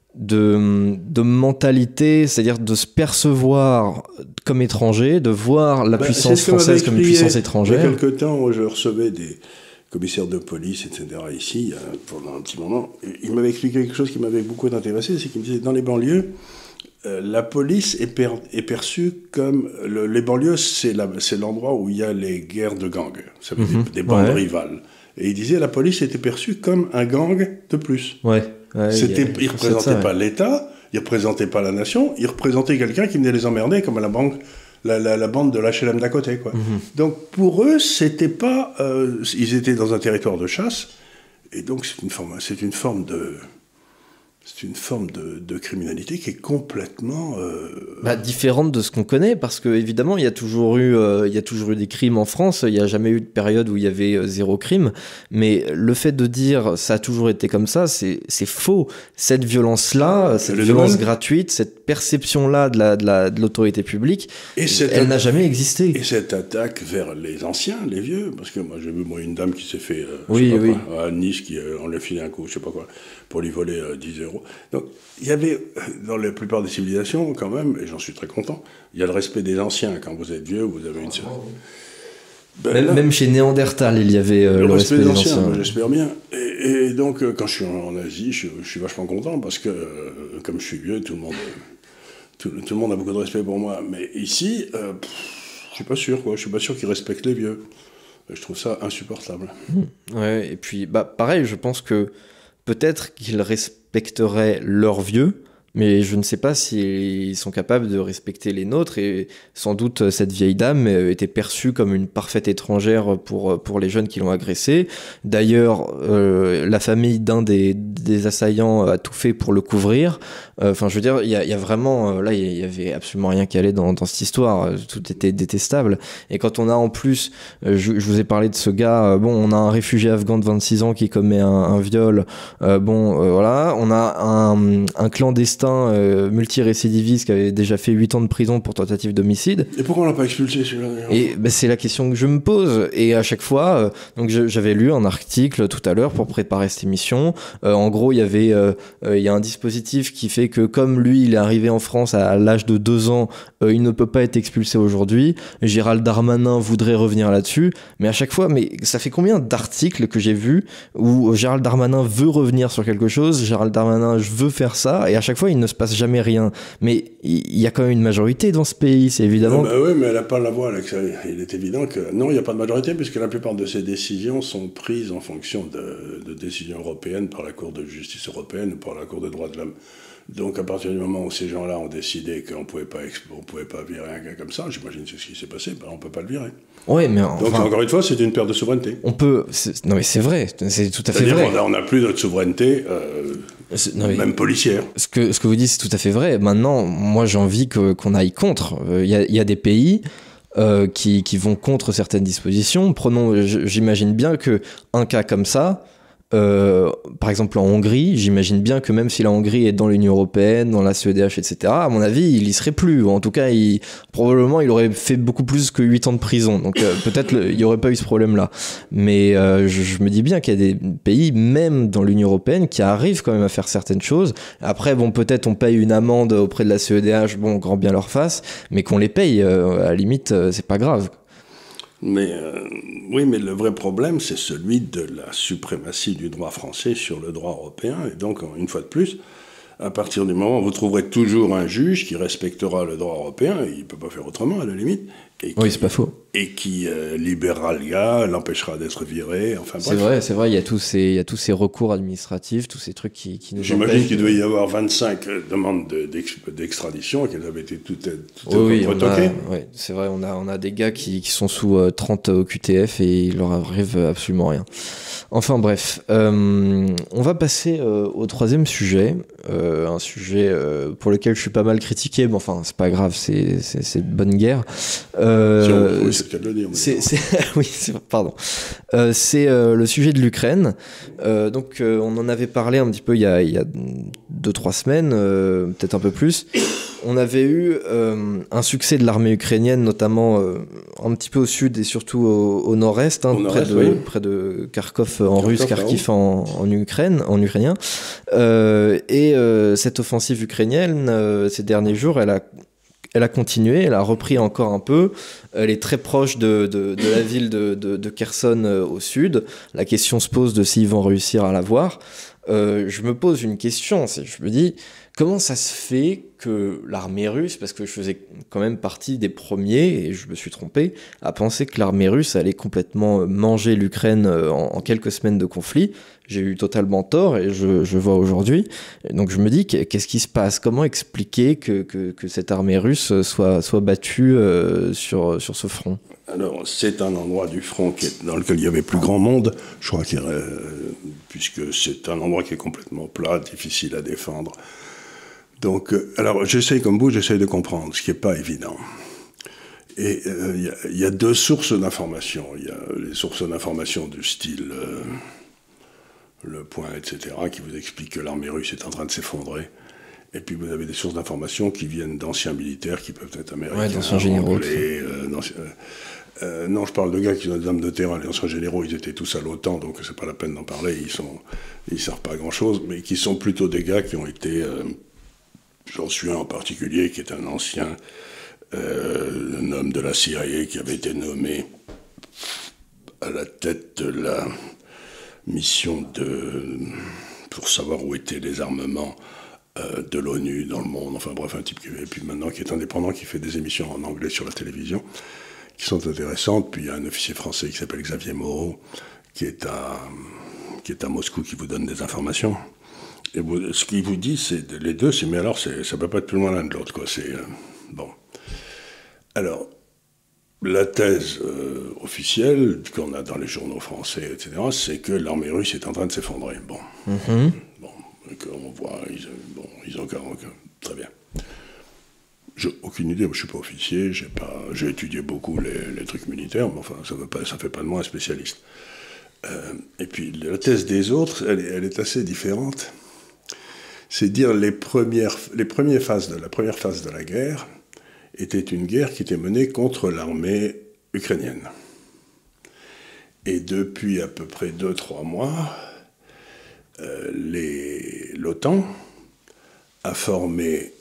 de mentalité, c'est-à-dire de se percevoir comme étranger, de voir la puissance française comme une puissance étrangère.
Il y a quelque temps, je recevais des commissaires de police, etc. ici, pendant un petit moment. Il m'avait expliqué quelque chose qui m'avait beaucoup intéressé, c'est qu'il me disait, dans les banlieues, la police est perçue comme... les banlieues, c'est l'endroit où il y a les guerres de gangs, ça veut dire des bandes rivales. Et il disait, la police était perçue comme un gang de plus.
Ouais.
Il ne représentait pas l'État, il ne représentait pas la nation, il représentait quelqu'un qui venait les emmerder, comme la bande de l'HLM d'à côté, quoi. Donc pour eux, c'était pas... ils étaient dans un territoire de chasse, et donc c'est une forme de criminalité qui est complètement...
différente de ce qu'on connaît, parce que évidemment il y a toujours eu des crimes en France, il n'y a jamais eu de période où il y avait 0 crime, mais le fait de dire ça a toujours été comme ça, c'est faux. Cette violence-là, cette violence gratuite, cette perception-là de l'autorité publique, elle n'a jamais existé.
Et cette attaque vers les anciens, les vieux, parce que moi j'ai vu une dame qui s'est fait à Nice, on lui a filé un coup, je sais pas quoi, pour lui voler 10 €. Donc, il y avait, dans la plupart des civilisations, quand même, et j'en suis très content, il y a le respect des anciens. Quand vous êtes vieux, vous avez une...
même chez Néandertal, il y avait le respect des anciens.
J'espère bien. Et donc, quand je suis en Asie, je suis vachement content, parce que, comme je suis vieux, tout le monde a beaucoup de respect pour moi. Mais ici, je suis pas sûr, quoi. Je suis pas sûr qu'ils respectent les vieux. Je trouve ça insupportable.
Ouais, et puis, pareil, je pense que peut-être qu'ils respecteraient leurs vieux, mais je ne sais pas s'ils sont capables de respecter les nôtres, et sans doute cette vieille dame était perçue comme une parfaite étrangère pour les jeunes qui l'ont agressée. D'ailleurs, la famille d'un des assaillants a tout fait pour le couvrir. Enfin, je veux dire, il y a vraiment... là, il y avait absolument rien qui allait dans cette histoire. Tout était détestable. Et quand on a en plus... je vous ai parlé de ce gars... on a un réfugié afghan de 26 ans qui commet un viol. Voilà. On a un clandestin multirécidiviste qui avait déjà fait 8 ans de prison pour tentative d'homicide.
Et pourquoi on l'a pas expulsé, celui-là?
Et c'est la question que je me pose. Et à chaque fois... donc j'avais lu un article tout à l'heure pour préparer cette émission. En gros, il y a un dispositif qui fait que comme lui, il est arrivé en France à l'âge de 2 ans, il ne peut pas être expulsé aujourd'hui. Gérald Darmanin voudrait revenir là-dessus. Mais à chaque fois, ça fait combien d'articles que j'ai vus où Gérald Darmanin veut revenir sur quelque chose, Gérald Darmanin veut faire ça, et à chaque fois, il ne se passe jamais rien. Mais il y a quand même une majorité dans ce pays, c'est évidemment...
oui, mais elle n'a pas la voix, Alex. Il est évident que... Non, il n'y a pas de majorité, puisque la plupart de ces décisions sont prises en fonction de décisions européennes par la Cour de justice européenne ou par la Cour des droits de l'homme. Donc, à partir du moment où ces gens-là ont décidé qu'on ne pouvait pas virer un gars comme ça, j'imagine que c'est ce qui s'est passé, on ne peut pas le virer.
Ouais, mais
donc, encore une fois, c'est une perte de souveraineté.
Non, mais c'est vrai, c'est tout à fait vrai.
On n'a plus notre souveraineté, même policière.
Ce que vous dites, c'est tout à fait vrai. Maintenant, moi, j'ai envie qu'on aille contre. Il y a des pays... qui vont contre certaines dispositions. J'imagine bien que un cas comme ça, par exemple en Hongrie, j'imagine bien que même si la Hongrie est dans l'Union Européenne, dans la CEDH, etc., à mon avis, il y serait plus. Ou en tout cas, probablement, il aurait fait beaucoup plus que 8 ans de prison. Donc peut-être il n'y aurait pas eu ce problème-là. Mais je me dis bien qu'il y a des pays, même dans l'Union Européenne, qui arrivent quand même à faire certaines choses. Après, bon, peut-être on paye une amende auprès de la CEDH, bon, grand bien leur face, mais qu'on les paye, à la limite, c'est pas grave.
Mais oui, mais le vrai problème, c'est celui de la suprématie du droit français sur le droit européen. Et donc, une fois de plus, à partir du moment où vous trouverez toujours un juge qui respectera le droit européen, et il ne peut pas faire autrement à la limite,
oui, c'est pas faux.
Et qui libérera le gars, l'empêchera d'être viré, enfin
bref. C'est vrai, il y a tous ces recours administratifs, tous ces trucs qui nous
J'imagine qu'il devait y avoir 25 demandes d'extradition, qu'elles avaient été toutes retoquées.
Oui, c'est vrai, on a des gars qui sont sous 30 au QTF et il leur arrive absolument rien. Enfin bref, on va passer au troisième sujet, un sujet pour lequel je suis pas mal critiqué, mais enfin c'est pas grave, c'est de bonne guerre.
Oui, c'est le cas de le dire.
Pardon. C'est le sujet de l'Ukraine. Donc on en avait parlé un petit peu il y a 2-3 semaines, peut-être un peu plus. On avait eu un succès de l'armée ukrainienne, notamment un petit peu au sud et surtout au nord-est, près de Kharkov en russe, Kharkiv en ukrainien. Et cette offensive ukrainienne, ces derniers jours, elle a continué, elle a repris encore un peu. Elle est très proche de la ville de Kherson au sud. La question se pose de s'ils vont réussir à l'avoir. Je me pose une question, je me dis, comment ça se fait que l'armée russe, parce que je faisais quand même partie des premiers, et je me suis trompé, à penser que l'armée russe allait complètement manger l'Ukraine en quelques semaines de conflit. J'ai eu totalement tort, et je vois aujourd'hui. Donc je me dis, qu'est-ce qui se passe ? Comment expliquer que cette armée russe soit battue sur ce front ?
Alors, c'est un endroit du front dans lequel il y avait plus grand monde, je crois puisque c'est un endroit qui est complètement plat, difficile à défendre. Donc, alors, j'essaye de comprendre, ce qui n'est pas évident. Et il y a deux sources d'information. Il y a les sources d'information du style Le Point, etc., qui vous expliquent que l'armée russe est en train de s'effondrer. Et puis vous avez des sources d'information qui viennent d'anciens militaires, qui peuvent être américains,
d'anciens généraux.
Non, je parle de gars qui sont des hommes de terrain. Les anciens généraux, ils étaient tous à l'OTAN, donc c'est pas la peine d'en parler. Ils servent pas à grand-chose, mais qui sont plutôt des gars qui ont été... J'en suis un en particulier, qui est un ancien un homme de la CIA qui avait été nommé à la tête de la mission pour savoir où étaient les armements de l'ONU dans le monde, enfin bref, un type et puis maintenant qui est indépendant, qui fait des émissions en anglais sur la télévision, qui sont intéressantes. Puis il y a un officier français qui s'appelle Xavier Moreau, qui est à Moscou, qui vous donne des informations. Et ce qu'il vous dit, les deux, mais alors ça peut pas être plus loin l'un de l'autre, quoi. Bon. Alors, la thèse officielle qu'on a dans les journaux français, etc., c'est que l'armée russe est en train de s'effondrer. Bon. Mm-hmm. Bon. On voit, ils ont très bien. J'ai aucune idée, moi je suis pas officier, j'ai étudié beaucoup les trucs militaires, mais enfin ça fait pas de moi un spécialiste. Et puis la thèse des autres, elle est assez différente. C'est dire la première phase de la guerre était une guerre qui était menée contre l'armée ukrainienne. Et depuis à peu près 2-3 mois, l'OTAN a formé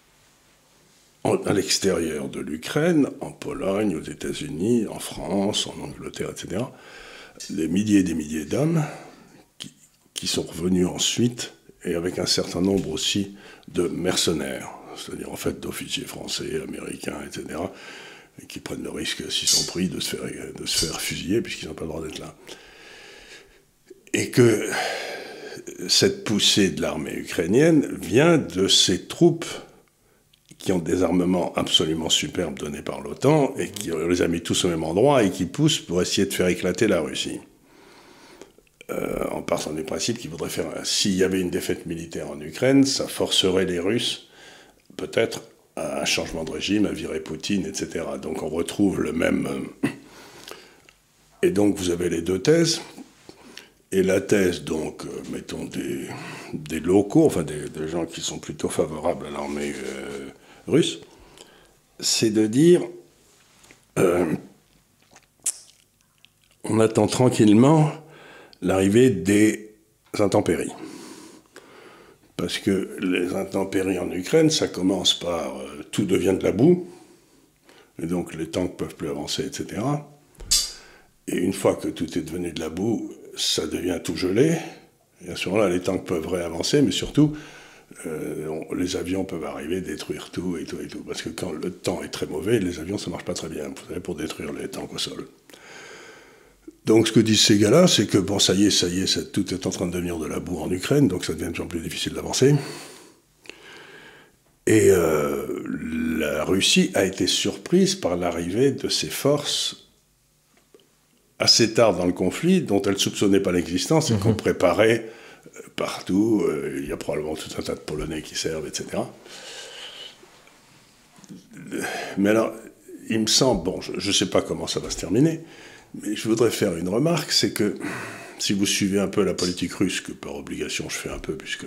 à l'extérieur de l'Ukraine, en Pologne, aux États-Unis, en France, en Angleterre, etc., des milliers et des milliers d'hommes qui sont revenus ensuite, et avec un certain nombre aussi de mercenaires, c'est-à-dire en fait d'officiers français, américains, etc., qui prennent le risque, s'ils sont pris, de se faire fusiller, puisqu'ils n'ont pas le droit d'être là. Et que cette poussée de l'armée ukrainienne vient de ces troupes qui ont des armements absolument superbes donnés par l'OTAN et qui les a mis tous au même endroit et qui poussent pour essayer de faire éclater la Russie. En partant du principe qu'il faudrait s'il y avait une défaite militaire en Ukraine, ça forcerait les Russes peut-être un changement de régime, à virer Poutine, etc. Donc on retrouve le même... Et donc vous avez les deux thèses. Et la thèse, donc, mettons des locaux, enfin des gens qui sont plutôt favorables à l'armée russe, c'est de dire on attend tranquillement l'arrivée des intempéries. Parce que les intempéries en Ukraine, ça commence par tout devient de la boue, et donc les tanks ne peuvent plus avancer, etc. Et une fois que tout est devenu de la boue, ça devient tout gelé, et à ce moment-là, les tanks peuvent réavancer, mais surtout, les avions peuvent arriver, détruire tout et tout et tout. Parce que quand le temps est très mauvais, les avions, ça ne marche pas très bien, vous savez, pour détruire les tanks au sol. Donc ce que disent ces gars-là, c'est que bon, ça y est, tout est en train de devenir de la boue en Ukraine, donc ça devient de plus en plus difficile d'avancer. Et la Russie a été surprise par l'arrivée de ces forces assez tard dans le conflit, dont elle ne soupçonnait pas l'existence et qu'on préparait partout. Il y a probablement tout un tas de Polonais qui servent, etc. Mais alors, il me semble, bon, je ne sais pas comment ça va se terminer, mais je voudrais faire une remarque, c'est que si vous suivez un peu la politique russe, que par obligation je fais un peu, puisque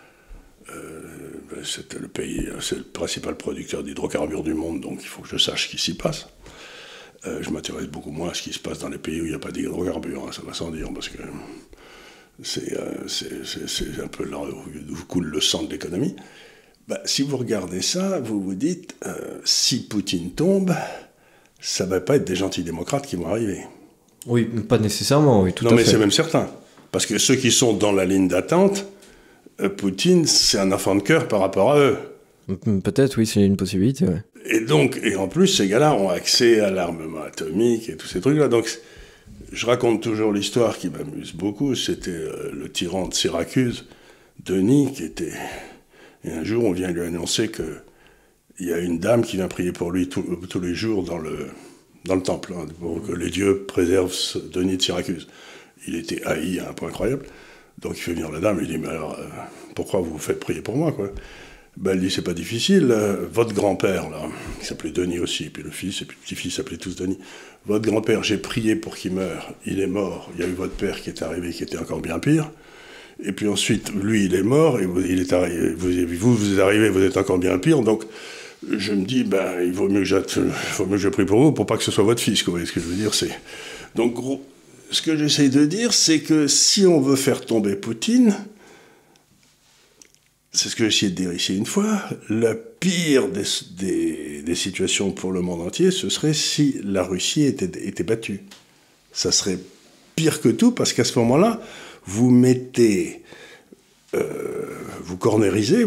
c'est le pays, c'est le principal producteur d'hydrocarbures du monde, donc il faut que je sache ce qui s'y passe. Je m'intéresse beaucoup moins à ce qui se passe dans les pays où il n'y a pas d'hydrocarbures, hein, ça va sans dire, parce que c'est un peu là où coule le sang de l'économie. Bah, si vous regardez ça, vous vous dites, si Poutine tombe, ça ne va pas être des gentils démocrates qui vont arriver.
Oui, pas nécessairement, oui, tout à fait.
Non, mais c'est même certain. Parce que ceux qui sont dans la ligne d'attente, Poutine, c'est un enfant de cœur par rapport à eux.
Peut-être, oui, c'est une possibilité, ouais.
Et en plus, ces gars-là ont accès à l'armement atomique et tous ces trucs-là. Donc, je raconte toujours l'histoire qui m'amuse beaucoup. C'était le tyran de Syracuse, Denis, qui était... Et un jour, on vient lui annoncer qu'il y a une dame qui vient prier pour lui tous les jours dans le temple, hein, pour que les dieux préservent Denis de Syracuse. Il était haï à un point incroyable. Donc il fait venir la dame, il dit, mais alors, pourquoi vous vous faites prier pour moi, quoi? Ben, elle dit, c'est pas difficile, votre grand-père, là, qui s'appelait Denis aussi, et puis le fils, et puis le petit-fils s'appelait tous Denis. Votre grand-père, j'ai prié pour qu'il meure, il est mort. Il y a eu votre père qui est arrivé, qui était encore bien pire. Et puis ensuite, lui, il est mort, et vous êtes arrivé, vous êtes encore bien pire. Donc, je me dis, ben, il vaut mieux que je prie pour vous, pour pas que ce soit votre fils, quoi. Vous voyez ce que je veux dire, c'est... Donc, gros, ce que j'essaye de dire, c'est que si on veut faire tomber Poutine, c'est ce que j'ai essayé de dire ici une fois, la pire des situations pour le monde entier, ce serait si la Russie était battue. Ça serait pire que tout, parce qu'à ce moment-là, vous mettez, vous cornérisez,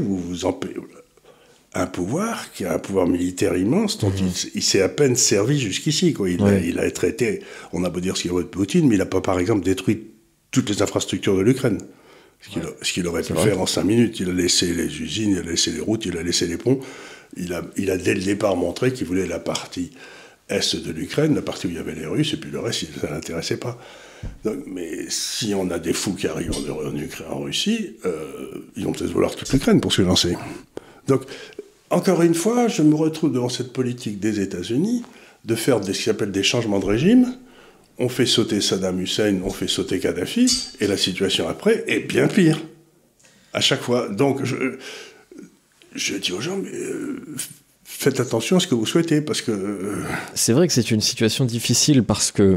un pouvoir qui a un pouvoir militaire immense, dont il s'est à peine servi jusqu'ici, quoi. Il a traité, on a beau dire ce qu'il y a de Poutine, mais il n'a pas, par exemple, détruit toutes les infrastructures de l'Ukraine. Ce qu'il aurait pu faire en 5 minutes. Il a laissé les usines, il a laissé les routes, il a laissé les ponts. Il a dès le départ montré qu'il voulait la partie est de l'Ukraine, la partie où il y avait les Russes, et puis le reste, ça ne l'intéressait pas. Donc, mais si on a des fous qui arrivent en Russie, ils vont peut-être vouloir toute l'Ukraine pour se lancer. Donc, encore une fois, je me retrouve devant cette politique des États-Unis de faire ce qu'ils appellent des changements de régime. On fait sauter Saddam Hussein, on fait sauter Kadhafi, et la situation après est bien pire. À chaque fois. Donc, je dis aux gens, mais, faites attention à ce que vous souhaitez, parce que...
C'est vrai que c'est une situation difficile, parce que...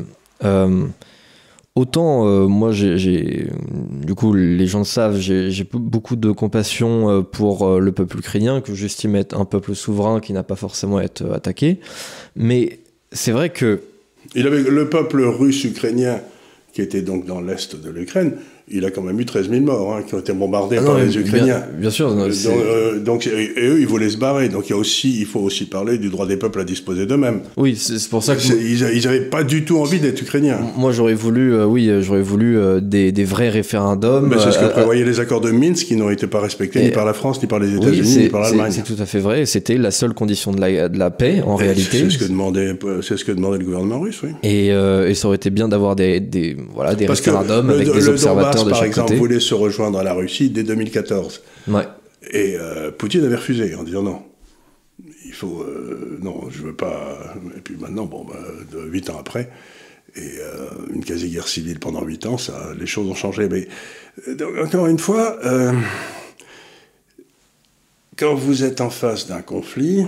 Autant, moi, du coup, les gens le savent, j'ai beaucoup de compassion pour le peuple ukrainien, que j'estime être un peuple souverain qui n'a pas forcément à être attaqué. Mais c'est vrai que...
Il avait le peuple russe-ukrainien, qui était donc dans l'est de l'Ukraine, il a quand même eu 13 000 morts, hein, qui ont été bombardés par les Ukrainiens.
Bien sûr.
Donc, et eux, ils voulaient se barrer. Donc il faut aussi parler du droit des peuples à disposer d'eux-mêmes.
Oui, c'est pour ça que...
Ils n'avaient pas du tout envie d'être Ukrainiens.
Moi, j'aurais voulu des vrais référendums.
Mais c'est ce que prévoyaient les accords de Minsk, qui n'ont été pas respectés ni par la France, ni par les États-Unis, ni par l'Allemagne.
C'est tout à fait vrai. C'était la seule condition de la paix, en réalité.
C'est ce que demandait le gouvernement russe, oui.
Et ça aurait été bien d'avoir des référendums avec des observateurs de chaque côté.
Par exemple, voulait se rejoindre à la Russie dès 2014.
Ouais.
Et Poutine avait refusé en disant non. Il faut... non, je veux pas... Et puis maintenant, 8 ans après, et une quasi-guerre civile pendant 8 ans, les choses ont changé. Mais encore une fois, quand vous êtes en face d'un conflit,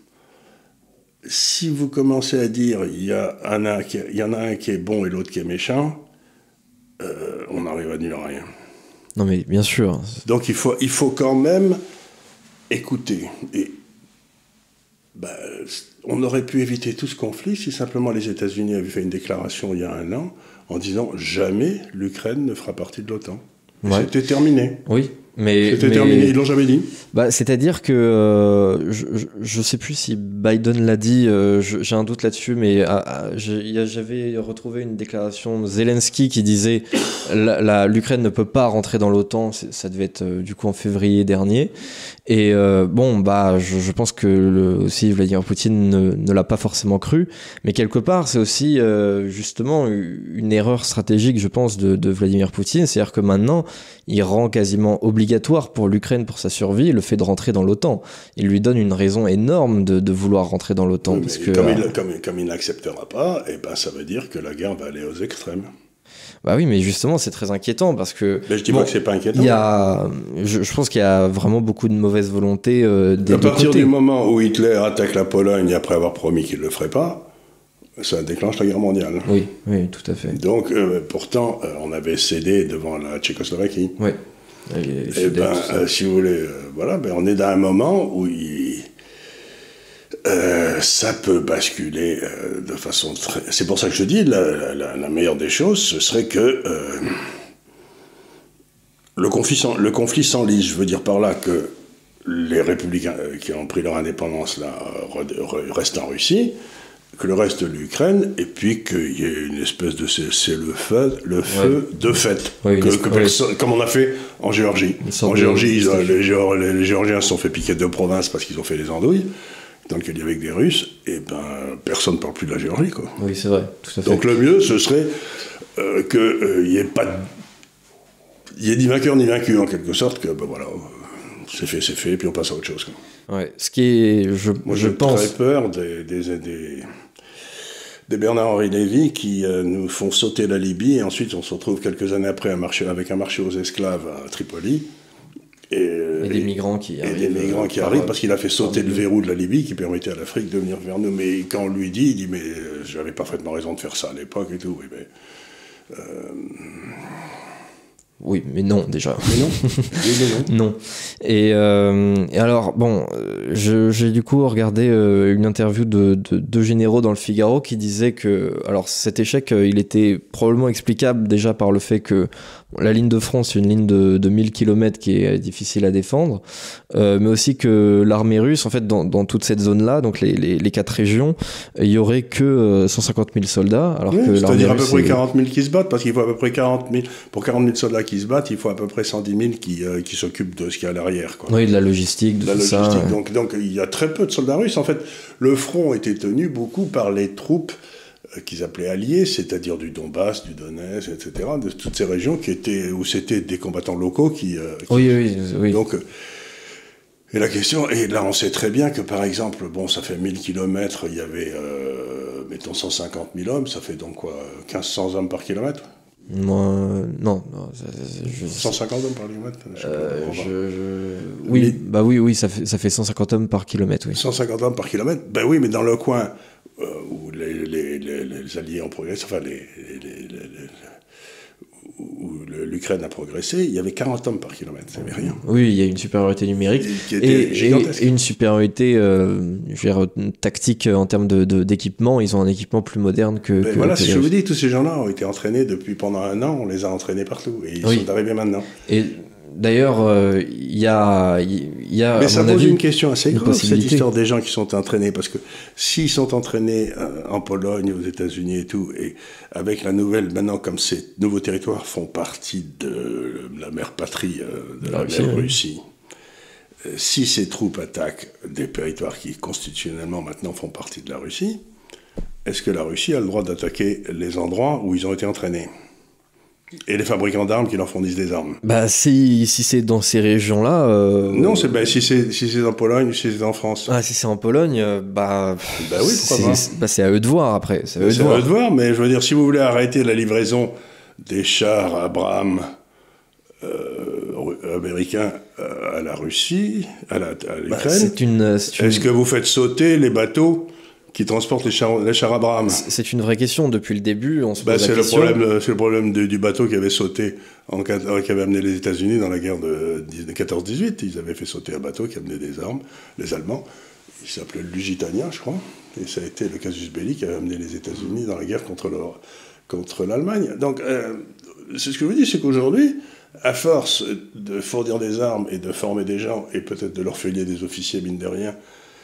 si vous commencez à dire il y en a un qui est bon et l'autre qui est méchant, on n'arrive à nulle rien.
Non mais bien sûr.
Donc il faut quand même écouter. Et on aurait pu éviter tout ce conflit si simplement les États-Unis avaient fait une déclaration il y a 1 an en disant jamais l'Ukraine ne fera partie de l'OTAN. Ouais. C'était terminé.
Oui.
C'était terminé, ils l'ont jamais dit.
C'est-à-dire que je sais plus si Biden l'a dit, j'ai un doute là-dessus, mais j'avais retrouvé une déclaration de Zelensky qui disait l'Ukraine ne peut pas rentrer dans l'OTAN, ça devait être du coup en février dernier. Et je pense que aussi Vladimir Poutine ne l'a pas forcément cru, mais quelque part c'est aussi justement une erreur stratégique, je pense, de Vladimir Poutine, c'est-à-dire que maintenant il rend quasiment obligatoire pour l'Ukraine, pour sa survie, le fait de rentrer dans l'OTAN. Il lui donne une raison énorme de vouloir rentrer dans l'OTAN.
Oui, parce que, comme il n'acceptera pas, ça veut dire que la guerre va aller aux extrêmes.
Bah oui, mais justement, c'est très inquiétant parce que...
Mais je dis pas que c'est pas inquiétant.
Je pense qu'il y a vraiment beaucoup de mauvaise volonté des deux côtés.
À partir du moment où Hitler attaque la Pologne après avoir promis qu'il ne le ferait pas, ça déclenche la guerre mondiale.
Oui, tout à fait.
Donc, pourtant, on avait cédé devant la Tchécoslovaquie.
Oui.
Si vous voulez, on est dans un moment où ça peut basculer de façon très... C'est pour ça que je dis, la meilleure des choses, ce serait que le conflit s'enlise. Je veux dire par là que les républicains qui ont pris leur indépendance là restent en Russie, que le reste de l'Ukraine, et puis qu'il y ait une espèce de cessez-le-feu de fait, comme on a fait en Géorgie. En Géorgie, les Géorgiens se sont fait piquer 2 provinces parce qu'ils ont fait des andouilles, dans lesquelles il y avait que des Russes, et personne ne parle plus de la Géorgie, quoi.
Oui, c'est vrai, tout à fait.
Donc le mieux, ce serait qu'il n'y ait pas... Il y ait ni vainqueur ni vaincu, en quelque sorte, que c'est fait, puis on passe à autre chose, quoi.
Ouais, ce qui est, je pense...
J'ai très peur des Bernard-Henri Lévy qui nous font sauter la Libye, et ensuite on se retrouve quelques années après avec un marché aux esclaves à Tripoli. Et
des migrants qui arrivent.
Et des migrants qui arrivent parce qu'il a fait sauter le verrou de la Libye qui permettait à l'Afrique de venir vers nous. Mais quand on lui dit, il dit, mais j'avais parfaitement raison de faire ça à l'époque et tout.
Oui, mais non, déjà.
Mais non.
Non. Et alors, j'ai du coup regardé une interview de 2 généraux dans le Figaro qui disaient que, alors cet échec, il était probablement explicable déjà par le fait que la ligne de front, c'est une ligne de 1000 km qui est difficile à défendre, mais aussi que l'armée russe, en fait, dans toute cette zone-là, donc les 4 régions, il y aurait que 150 000 soldats, alors que
c'est-à-dire à peu près 40 000 qui se battent, parce qu'il faut à peu près 40 000, pour 40 000 soldats qui se battent, il faut à peu près 110 000 qui s'occupent de ce qu'il y a à l'arrière, quoi.
Oui, de la logistique, de tout ça.
Ouais. Donc il y a très peu de soldats russes. En fait, le front était tenu beaucoup par les troupes qu'ils appelaient alliés, c'est-à-dire du Donbass, du Donetsk, etc., de toutes ces régions où c'était des combattants locaux qui...
Oui.
Donc, et la question, et là on sait très bien que par exemple, ça fait 1000 km, il y avait, mettons 150 000 hommes, ça fait donc quoi, 1500 hommes par kilomètre ?
Non.
150 hommes par kilomètre.
Oui, ça fait 150 hommes par kilomètre, oui.
150 hommes par kilomètre, oui, mais dans le coin où les Alliés ont progressé, où l'Ukraine a progressé, il y avait 40 hommes par kilomètre, ça n'avait rien.
Oui, il y a une supériorité numérique et une supériorité tactique en termes d'équipement. Ils ont un équipement plus moderne que
si je vous dis, tous ces gens-là ont été entraînés pendant 1 an, on les a entraînés partout, et ils sont arrivés maintenant.
Et d'ailleurs, il y a
mais ça pose une question assez grave, cette histoire des gens qui sont entraînés, parce que s'ils sont entraînés en Pologne, aux États-Unis et tout, et avec la nouvelle, maintenant, comme ces nouveaux territoires font partie de la mère patrie de la mère Russie, si ces troupes attaquent des territoires qui constitutionnellement maintenant font partie de la Russie, est-ce que la Russie a le droit d'attaquer les endroits où ils ont été entraînés ? Et les fabricants d'armes qui leur fournissent des armes.
Bah, si c'est dans ces régions-là...
Non, si c'est en Pologne ou si c'est en France.
Ah, si c'est en Pologne, bah
oui, pourquoi pas.
C'est à eux de voir, après. C'est à eux
de voir, mais je veux dire, si vous voulez arrêter la livraison des chars Abrams américains à la Russie, à l'Ukraine, est-ce que vous faites sauter les bateaux qui transportent les chars Abrams?
C'est une vraie question. Depuis le début, on se pose la question.
C'est le problème du bateau qui avait sauté, qui avait amené les États-Unis dans la guerre de 14-18. Ils avaient fait sauter un bateau qui amenait des armes, les Allemands. Il s'appelait le Lusitania, je crois. Et ça a été le casus belli qui avait amené les États-Unis dans la guerre contre l'Allemagne. Donc, c'est ce que je vous dis, c'est qu'aujourd'hui, à force de fournir des armes et de former des gens, et peut-être de leur filer des officiers, mine de rien,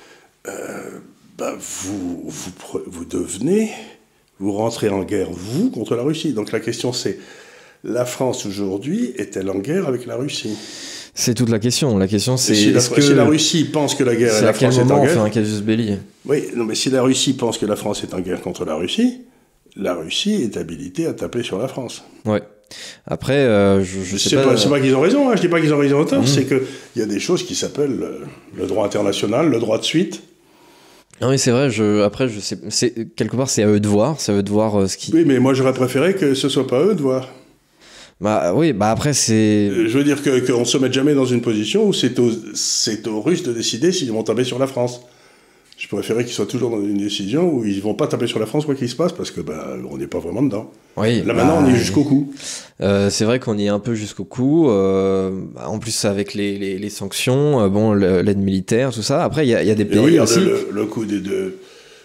vous rentrez en guerre, vous, contre la Russie. Donc la question c'est, la France aujourd'hui est-elle en guerre avec la Russie? C'est
toute la question. La question c'est,
si la Russie pense que la guerre et la France est en guerre...
on fait un casus belli?
Oui, non, mais si la Russie pense que la France est en guerre contre la Russie est habilitée à taper sur la France.
Ouais. Après, je sais
pas... C'est pas qu'ils ont raison, hein. Je dis pas qu'ils ont raison en tort, c'est qu'il y a des choses qui s'appellent le droit international, le droit de suite.
Non mais c'est vrai, quelque part c'est à eux de voir, ce qui...
Oui, mais moi j'aurais préféré que ce soit pas à eux de voir.
Bah oui, bah après c'est...
Je veux dire qu'on se mette jamais dans une position où c'est aux Russes de décider s'ils vont taper sur la France. Je préférais qu'ils soient toujours dans une décision où ils vont pas taper sur la France quoi qu'il se passe, parce que on n'est pas vraiment dedans.
Oui,
là maintenant on est jusqu'au cou.
C'est vrai qu'on y est un peu jusqu'au cou. En plus avec les sanctions, l'aide militaire, tout ça. Après il y a des pays aussi.
Le coût des deux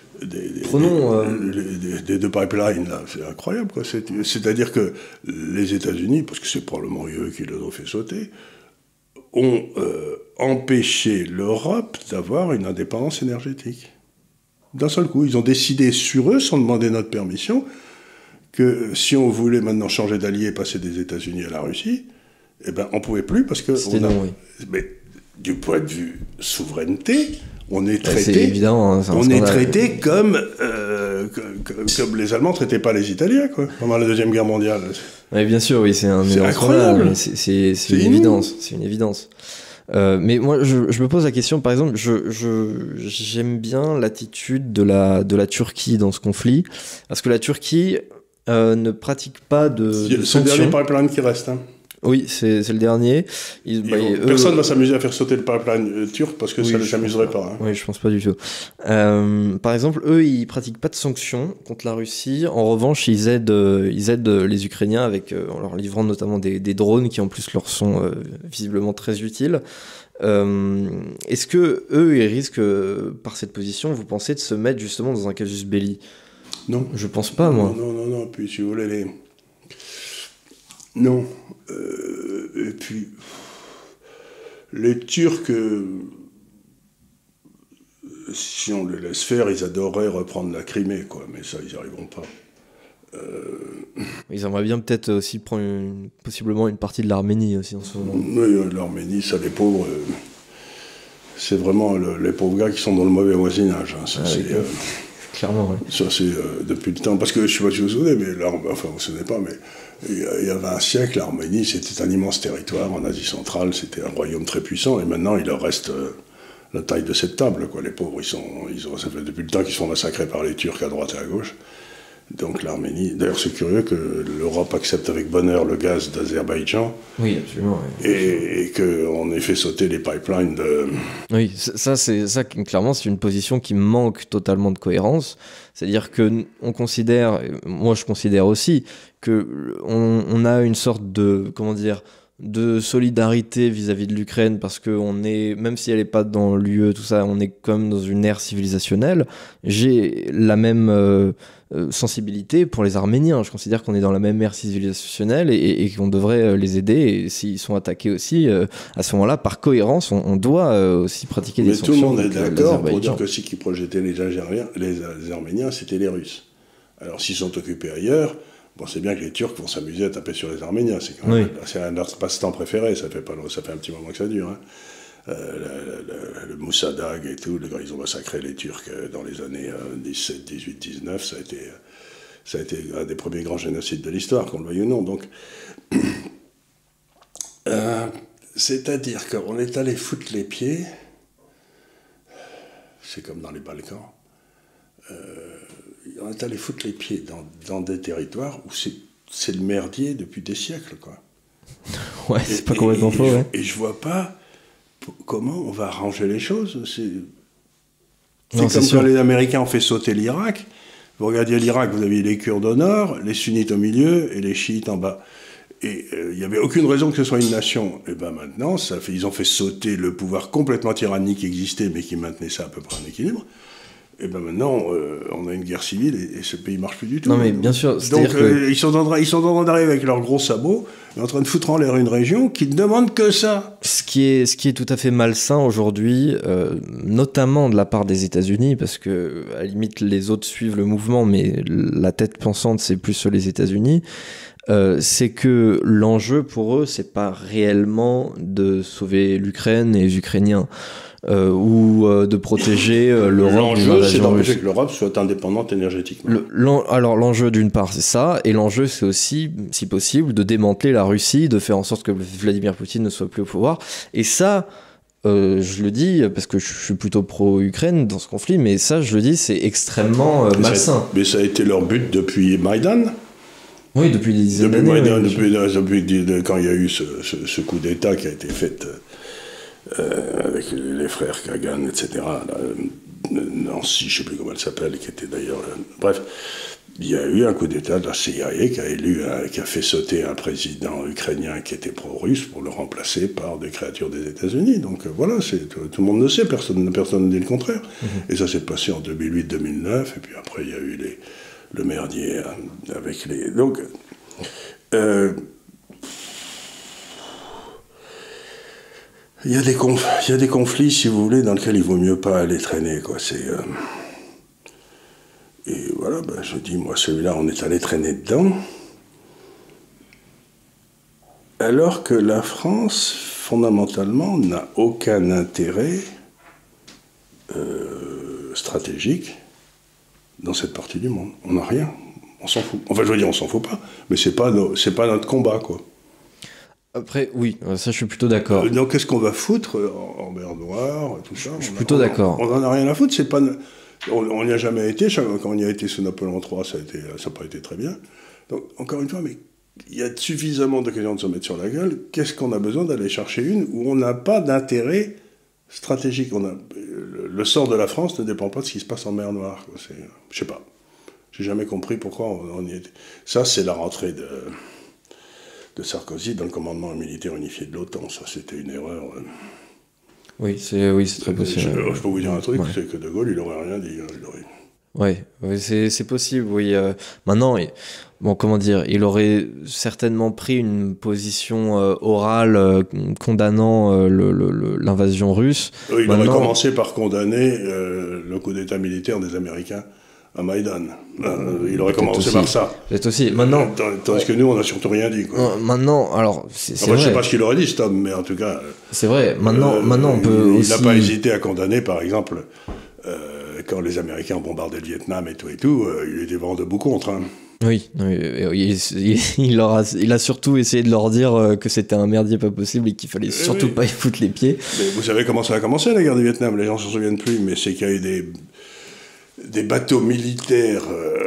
pipelines là, c'est incroyable quoi. C'est-à-dire que les États-Unis, parce que c'est probablement eux qui les ont fait sauter, ont empêché l'Europe d'avoir une indépendance énergétique. D'un seul coup, ils ont décidé sur eux, sans demander notre permission, que si on voulait maintenant changer d'allié et passer des États-Unis à la Russie, eh ben on pouvait plus parce que mais du point de vue souveraineté, on est traité.
C'est évident, hein,
on est traité comme les Allemands traitaient pas les Italiens quoi pendant la Deuxième Guerre mondiale.
Oui, bien sûr, oui, c'est
incroyable.
C'est une évidence. C'est une évidence. Mais moi, je me pose la question, par exemple, j'aime bien l'attitude de la Turquie dans ce conflit, parce que la Turquie ne pratique pas de sanctions.
C'est le dernier pipeline qui reste. Hein.
Oui, c'est le dernier.
Personne ne va s'amuser à faire sauter le pipeline turc parce que ça ne les amuserait pas. Hein.
Oui, je pense pas du tout. Par exemple, eux, ils pratiquent pas de sanctions contre la Russie. En revanche, ils aident les Ukrainiens en leur livrant notamment des drones qui en plus leur sont visiblement très utiles. Est-ce que eux, ils risquent par cette position, vous pensez, de se mettre justement dans un casus belli?
Non.
Je pense pas, moi.
Non. Puis si vous voulez Non. Et puis, les Turcs, si on les laisse faire, ils adoreraient reprendre la Crimée, quoi. Mais ça, ils n'y arriveront pas.
Ils aimeraient bien peut-être aussi prendre possiblement une partie de l'Arménie aussi en ce moment.
Oui, l'Arménie, ça, les pauvres... c'est vraiment les pauvres gars qui sont dans le mauvais voisinage. Hein. Ça,
clairement, oui.
Ça, c'est depuis le temps... Parce que, je ne sais pas si vous vous souvenez, mais vous ne souvenez pas, mais... Il y a 20 siècles, l'Arménie, c'était un immense territoire en Asie centrale, c'était un royaume très puissant, et maintenant, il leur reste la taille de cette table, quoi. Les pauvres, ça fait depuis le temps qu'ils sont massacrés par les Turcs à droite et à gauche. Donc l'Arménie... D'ailleurs, c'est curieux que l'Europe accepte avec bonheur le gaz d'Azerbaïdjan.
Oui, absolument. Oui.
Et qu'on ait fait sauter les pipelines de...
Oui, ça, clairement, c'est une position qui manque totalement de cohérence. C'est-à-dire que on considère, moi je considère aussi, qu'on a une sorte de, de solidarité vis-à-vis de l'Ukraine, parce que même si elle n'est pas dans l'UE, tout ça, on est quand même dans une ère civilisationnelle. J'ai la même sensibilité pour les Arméniens. Je considère qu'on est dans la même ère civilisationnelle et qu'on devrait les aider. Et s'ils sont attaqués aussi, à ce moment-là, par cohérence, on doit aussi pratiquer des sanctions.
Mais tout le monde est d'accord pour dire que ceux qui projetaient les Arméniens, c'était les Russes. Alors s'ils sont occupés ailleurs... Bon, c'est bien que les Turcs vont s'amuser à taper sur les Arméniens. C'est quand même leur passe-temps préféré. Ça fait un petit moment que ça dure. Hein. Le Moussadag et tout, ils ont massacré les Turcs dans les années 17, 18, 19. Ça a été un des premiers grands génocides de l'histoire, qu'on le veuille ou non. Donc, c'est-à-dire qu'on est allé foutre les pieds, c'est comme dans les Balkans, on est allé foutre les pieds dans des territoires où c'est le merdier depuis des siècles, quoi.
Ouais, c'est pas complètement faux, ouais.
Et je vois pas comment on va arranger les choses. C'est comme
sûr.
quand les Américains ont fait sauter l'Irak. Vous regardiez l'Irak, vous aviez les Kurdes au nord, les sunnites au milieu et les chiites en bas. Et il n'y avait aucune raison que ce soit une nation. Et bien maintenant, ils ont fait sauter le pouvoir complètement tyrannique qui existait, mais qui maintenait ça à peu près en équilibre. Et bien maintenant, on a une guerre civile et ce pays ne marche plus du tout.
Non, mais bien sûr.
Donc ils sont en train d'arriver avec leurs gros sabots, et en train de foutre en l'air une région qui ne demande que ça.
Ce qui est tout à fait malsain aujourd'hui, notamment de la part des États-Unis, parce que à la limite les autres suivent le mouvement, mais la tête pensante c'est plus sur les États-Unis. C'est que l'enjeu pour eux, c'est pas réellement de sauver l'Ukraine et les Ukrainiens. Ou de protéger l'Europe.
L'enjeu, c'est d'empêcher que l'Europe soit indépendante énergétiquement.
Alors l'enjeu d'une part, c'est ça, et l'enjeu, c'est aussi, si possible, de démanteler la Russie, de faire en sorte que Vladimir Poutine ne soit plus au pouvoir. Et ça, je le dis parce que je suis plutôt pro-Ukraine dans ce conflit, mais ça, je le dis, c'est extrêmement malsain.
Mais ça a été leur but depuis Maïdan.
Oui, depuis des dizaines d'années.
Depuis quand il y a eu ce coup d'État qui a été fait avec les frères Kagan, etc. Nancy, je ne sais plus comment elle s'appelle, qui était d'ailleurs... bref, il y a eu un coup d'État de la CIA qui a fait sauter un président ukrainien qui était pro-russe pour le remplacer par des créatures des États-Unis. Donc voilà, tout le monde le sait, personne ne dit le contraire. Et ça s'est passé en 2008-2009, et puis après il y a eu le merdier avec les... Donc... Il y a des conflits, si vous voulez, dans lesquels il vaut mieux pas aller traîner, quoi. Et voilà, je dis, moi, celui-là, on est allé traîner dedans. Alors que la France, fondamentalement, n'a aucun intérêt stratégique dans cette partie du monde. On n'a rien. On s'en fout. Enfin, je veux dire, on s'en fout pas, mais c'est pas notre combat, quoi.
Après, oui, ça je suis plutôt d'accord.
Donc qu'est-ce qu'on va foutre en mer Noire, tout ça?
Je suis plutôt d'accord.
On n'en a rien à foutre, c'est pas... On n'y a jamais été, quand on y a été sous Napoléon III, ça n'a pas été très bien. Donc, encore une fois, mais il y a suffisamment d'occasions de se mettre sur la gueule, qu'est-ce qu'on a besoin d'aller chercher une où on n'a pas d'intérêt stratégique? Le sort de la France ne dépend pas de ce qui se passe en mer Noire. Je sais pas. J'ai jamais compris pourquoi on y était. Ça, c'est la rentrée de Sarkozy dans le commandement militaire unifié de l'OTAN. Ça, c'était une erreur.
Oui, c'est très possible.
Je peux vous dire un truc, c'est que De Gaulle, il n'aurait rien dit.
Oui, c'est possible, oui. Maintenant, bon, comment dire, il aurait certainement pris une position orale condamnant l'invasion russe.
Oui, il aurait commencé par condamner le coup d'état militaire des Américains à Maïdan. Il aurait commencé par ça.
Peut-être aussi. Maintenant,
tandis que nous, on n'a surtout rien dit, quoi.
Maintenant, alors, c'est
vrai.
Je
sais pas ce qu'il aurait dit, cet homme, mais en tout cas...
C'est vrai. Maintenant, on peut aussi...
Il n'a pas hésité à condamner, par exemple, quand les Américains ont bombardé le Vietnam et tout, il était vraiment debout contre. Hein.
Oui, il a surtout essayé de leur dire que c'était un merdier pas possible et qu'il fallait surtout pas y foutre les pieds.
Mais vous savez comment ça a commencé, la guerre du Vietnam? Les gens ne s'en souviennent plus, mais c'est qu'il y a eu des bateaux militaires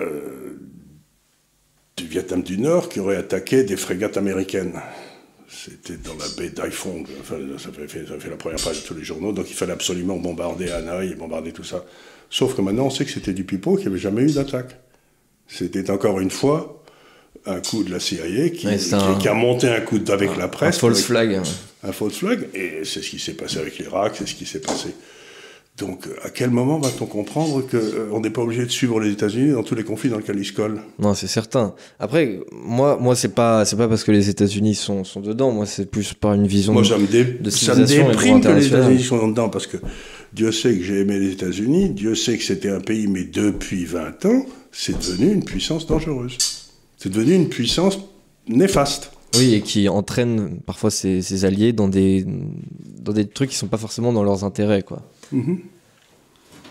du Vietnam du Nord qui auraient attaqué des frégates américaines. C'était dans la baie d'Haiphong. Enfin, ça fait la première page de tous les journaux. Donc il fallait absolument bombarder Hanoï et bombarder tout ça. Sauf que maintenant, on sait que c'était du pipeau, qu'il n'y avait jamais eu d'attaque. C'était encore une fois un coup de la CIA qui a monté un coup avec la presse.
Un false flag.
Un false flag. Et c'est ce qui s'est passé avec l'Irak, c'est ce qui s'est passé... Donc, à quel moment va-t-on comprendre qu'on n'est pas obligé de suivre les États-Unis dans tous les conflits dans lesquels ils se collent?
Non, c'est certain. Après, moi, c'est pas parce que les États-Unis sont dedans. Moi, c'est plus par une vision de civilisation. Ça me déprime que les États-Unis
sont dedans, parce que Dieu sait que j'ai aimé les États-Unis, Dieu sait que c'était un pays, mais depuis 20 ans, c'est devenu une puissance dangereuse. C'est devenu une puissance néfaste.
Oui, et qui entraîne parfois ses alliés dans des trucs qui sont pas forcément dans leurs intérêts, quoi.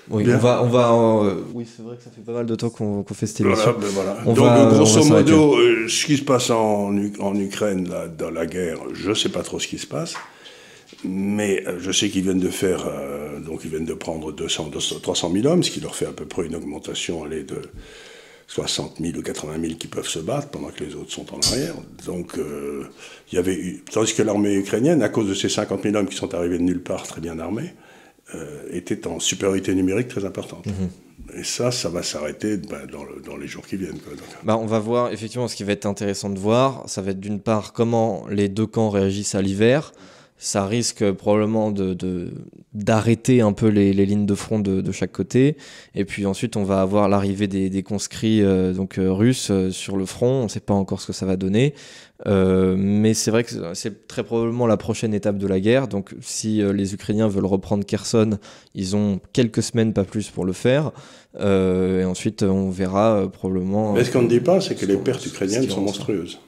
Oui,
Bien.
oui, c'est vrai que ça fait pas mal de temps qu'on fait cette émission.
Voilà.
On
Donc,
va
grosso
s'arrêter.
modo, ce qui se passe en Ukraine, là, dans la guerre, je ne sais pas trop ce qui se passe, mais je sais qu'ils viennent de faire, donc ils viennent de prendre 300 000 hommes, ce qui leur fait à peu près une augmentation de 60 000 ou 80 000 qui peuvent se battre pendant que les autres sont en arrière. Donc, il y avait eu, tandis que l'armée ukrainienne, à cause de ces 50 000 hommes qui sont arrivés de nulle part, très bien armés, était en supériorité numérique très importante. Et ça va s'arrêter dans les jours qui viennent, quoi. Donc,
On va voir, effectivement, ce qui va être intéressant de voir, ça va être d'une part comment les deux camps réagissent à l'hiver. Ça risque probablement d'arrêter un peu les lignes de front de chaque côté. Et puis ensuite, on va avoir l'arrivée des conscrits russes sur le front. On ne sait pas encore ce que ça va donner. Mais c'est vrai que c'est très probablement la prochaine étape de la guerre. Donc si les Ukrainiens veulent reprendre Kherson, ils ont quelques semaines, pas plus, pour le faire. Et ensuite, on verra probablement...
Mais ce qu'on ne dit pas, c'est que les pertes ukrainiennes sont monstrueuses.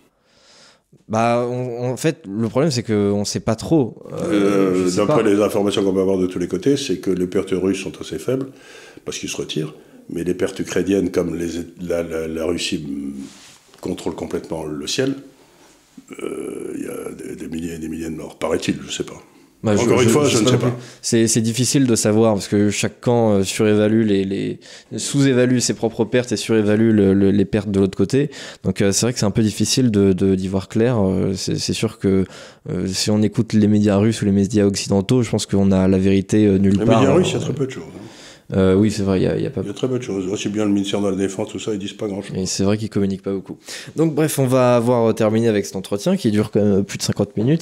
En fait, le problème, c'est qu'on ne sait pas trop.
D'après les informations qu'on peut avoir de tous les côtés, c'est que les pertes russes sont assez faibles, parce qu'ils se retirent, mais les pertes ukrainiennes, comme la Russie contrôle complètement le ciel, il y a des milliers et des milliers de morts, paraît-il, je ne sais pas. Encore une fois, je ne sais pas.
C'est difficile de savoir parce que chaque camp sous-évalue ses propres pertes et surévalue les pertes de l'autre côté. Donc c'est vrai que c'est un peu difficile d'y voir clair. C'est sûr que si on écoute les médias russes ou les médias occidentaux, je pense qu'on a la vérité nulle part.
Les médias russes, il y a très peu de choses.
Oui, c'est vrai, il y a pas...
Il y a très peu de choses. Aussi bien le ministère de la Défense, tout ça, ils disent pas grand-chose.
Et c'est vrai qu'ils communiquent pas beaucoup. Donc bref, on va avoir terminé avec cet entretien qui dure quand même plus de 50 minutes.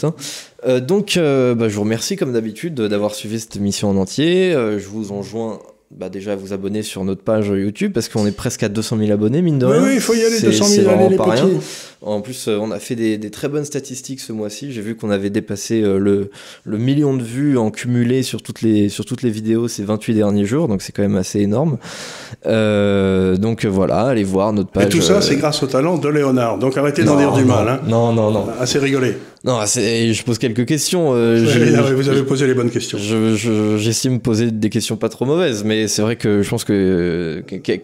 Je vous remercie comme d'habitude d'avoir suivi cette émission en entier. Je vous enjoins déjà à vous abonner sur notre page YouTube parce qu'on est presque à 200 000 abonnés, mine de rien.
Oui, il faut y aller, 200 000, allez les petits.
En plus, on a fait des très bonnes statistiques ce mois-ci. J'ai vu qu'on avait dépassé le million de vues en cumulé sur toutes les vidéos ces 28 derniers jours, donc c'est quand même assez énorme. Voilà, allez voir notre page.
Et tout ça, c'est grâce au talent de Léonard, donc arrêtez d'en dire du mal. Hein.
Non.
Assez rigolé.
Non, je pose quelques questions.
Vous avez posé les bonnes questions.
J'estime poser des questions pas trop mauvaises, mais c'est vrai que je pense qu'à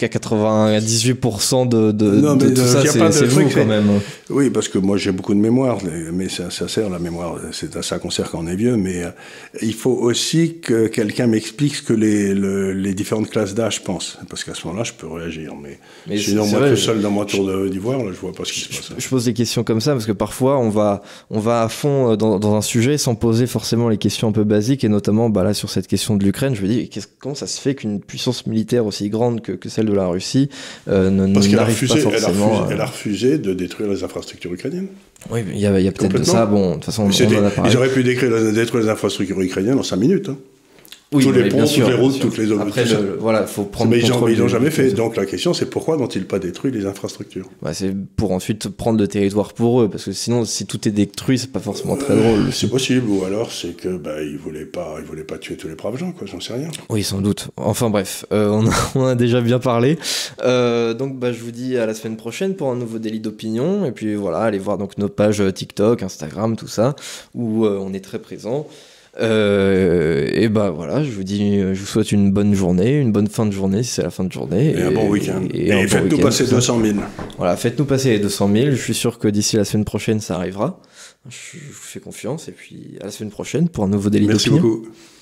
98% de tout ça, c'est vous quand même.
Oui, parce que moi j'ai beaucoup de mémoire, mais ça sert la mémoire, c'est à ça qu'on sert quand on est vieux, mais il faut aussi que quelqu'un m'explique ce que les différentes classes d'âge pensent, parce qu'à ce moment-là je peux réagir, mais sinon moi tout seul dans mon tour d'ivoire, là, je vois pas ce qui se passe.
Je pose des questions comme ça, parce que parfois on va à fond dans un sujet sans poser forcément les questions un peu basiques, et notamment là sur cette question de l'Ukraine, je me dis comment ça se fait qu'une puissance militaire aussi grande que celle de la Russie n'arrive pas forcément...
Elle a refusé de détruire les infrastructures ukrainiennes.
Oui, il y a peut-être de ça. Bon, de toute façon, on en a parlé.
Ils auraient pu détruire les infrastructures ukrainiennes en 5 minutes. Hein.
Oui,
tous les ponts, toutes les routes, toutes les autres.
Après, il faut prendre
mais
contrôle.
Ils n'ont jamais fait. Donc la question, c'est pourquoi n'ont-ils pas détruit les infrastructures ?
C'est pour ensuite prendre le territoire pour eux, parce que sinon, si tout est détruit, c'est pas forcément très drôle.
C'est possible, ou alors c'est que ils voulaient pas tuer tous les braves gens, quoi. J'en sais rien.
Oui, sans doute. Enfin bref, on a déjà bien parlé. Je vous dis à la semaine prochaine pour un nouveau délit d'opinion, et puis voilà, allez voir donc nos pages TikTok, Instagram, tout ça, où on est très présent. Je vous souhaite une bonne journée, une bonne fin de journée si c'est la fin de journée.
Et un bon week-end. Et faites-nous passer 200 000.
Voilà, faites-nous passer les 200 000. Je suis sûr que d'ici la semaine prochaine, ça arrivera. Je vous fais confiance. Et puis à la semaine prochaine pour un nouveau délit d'opinion.
Merci beaucoup.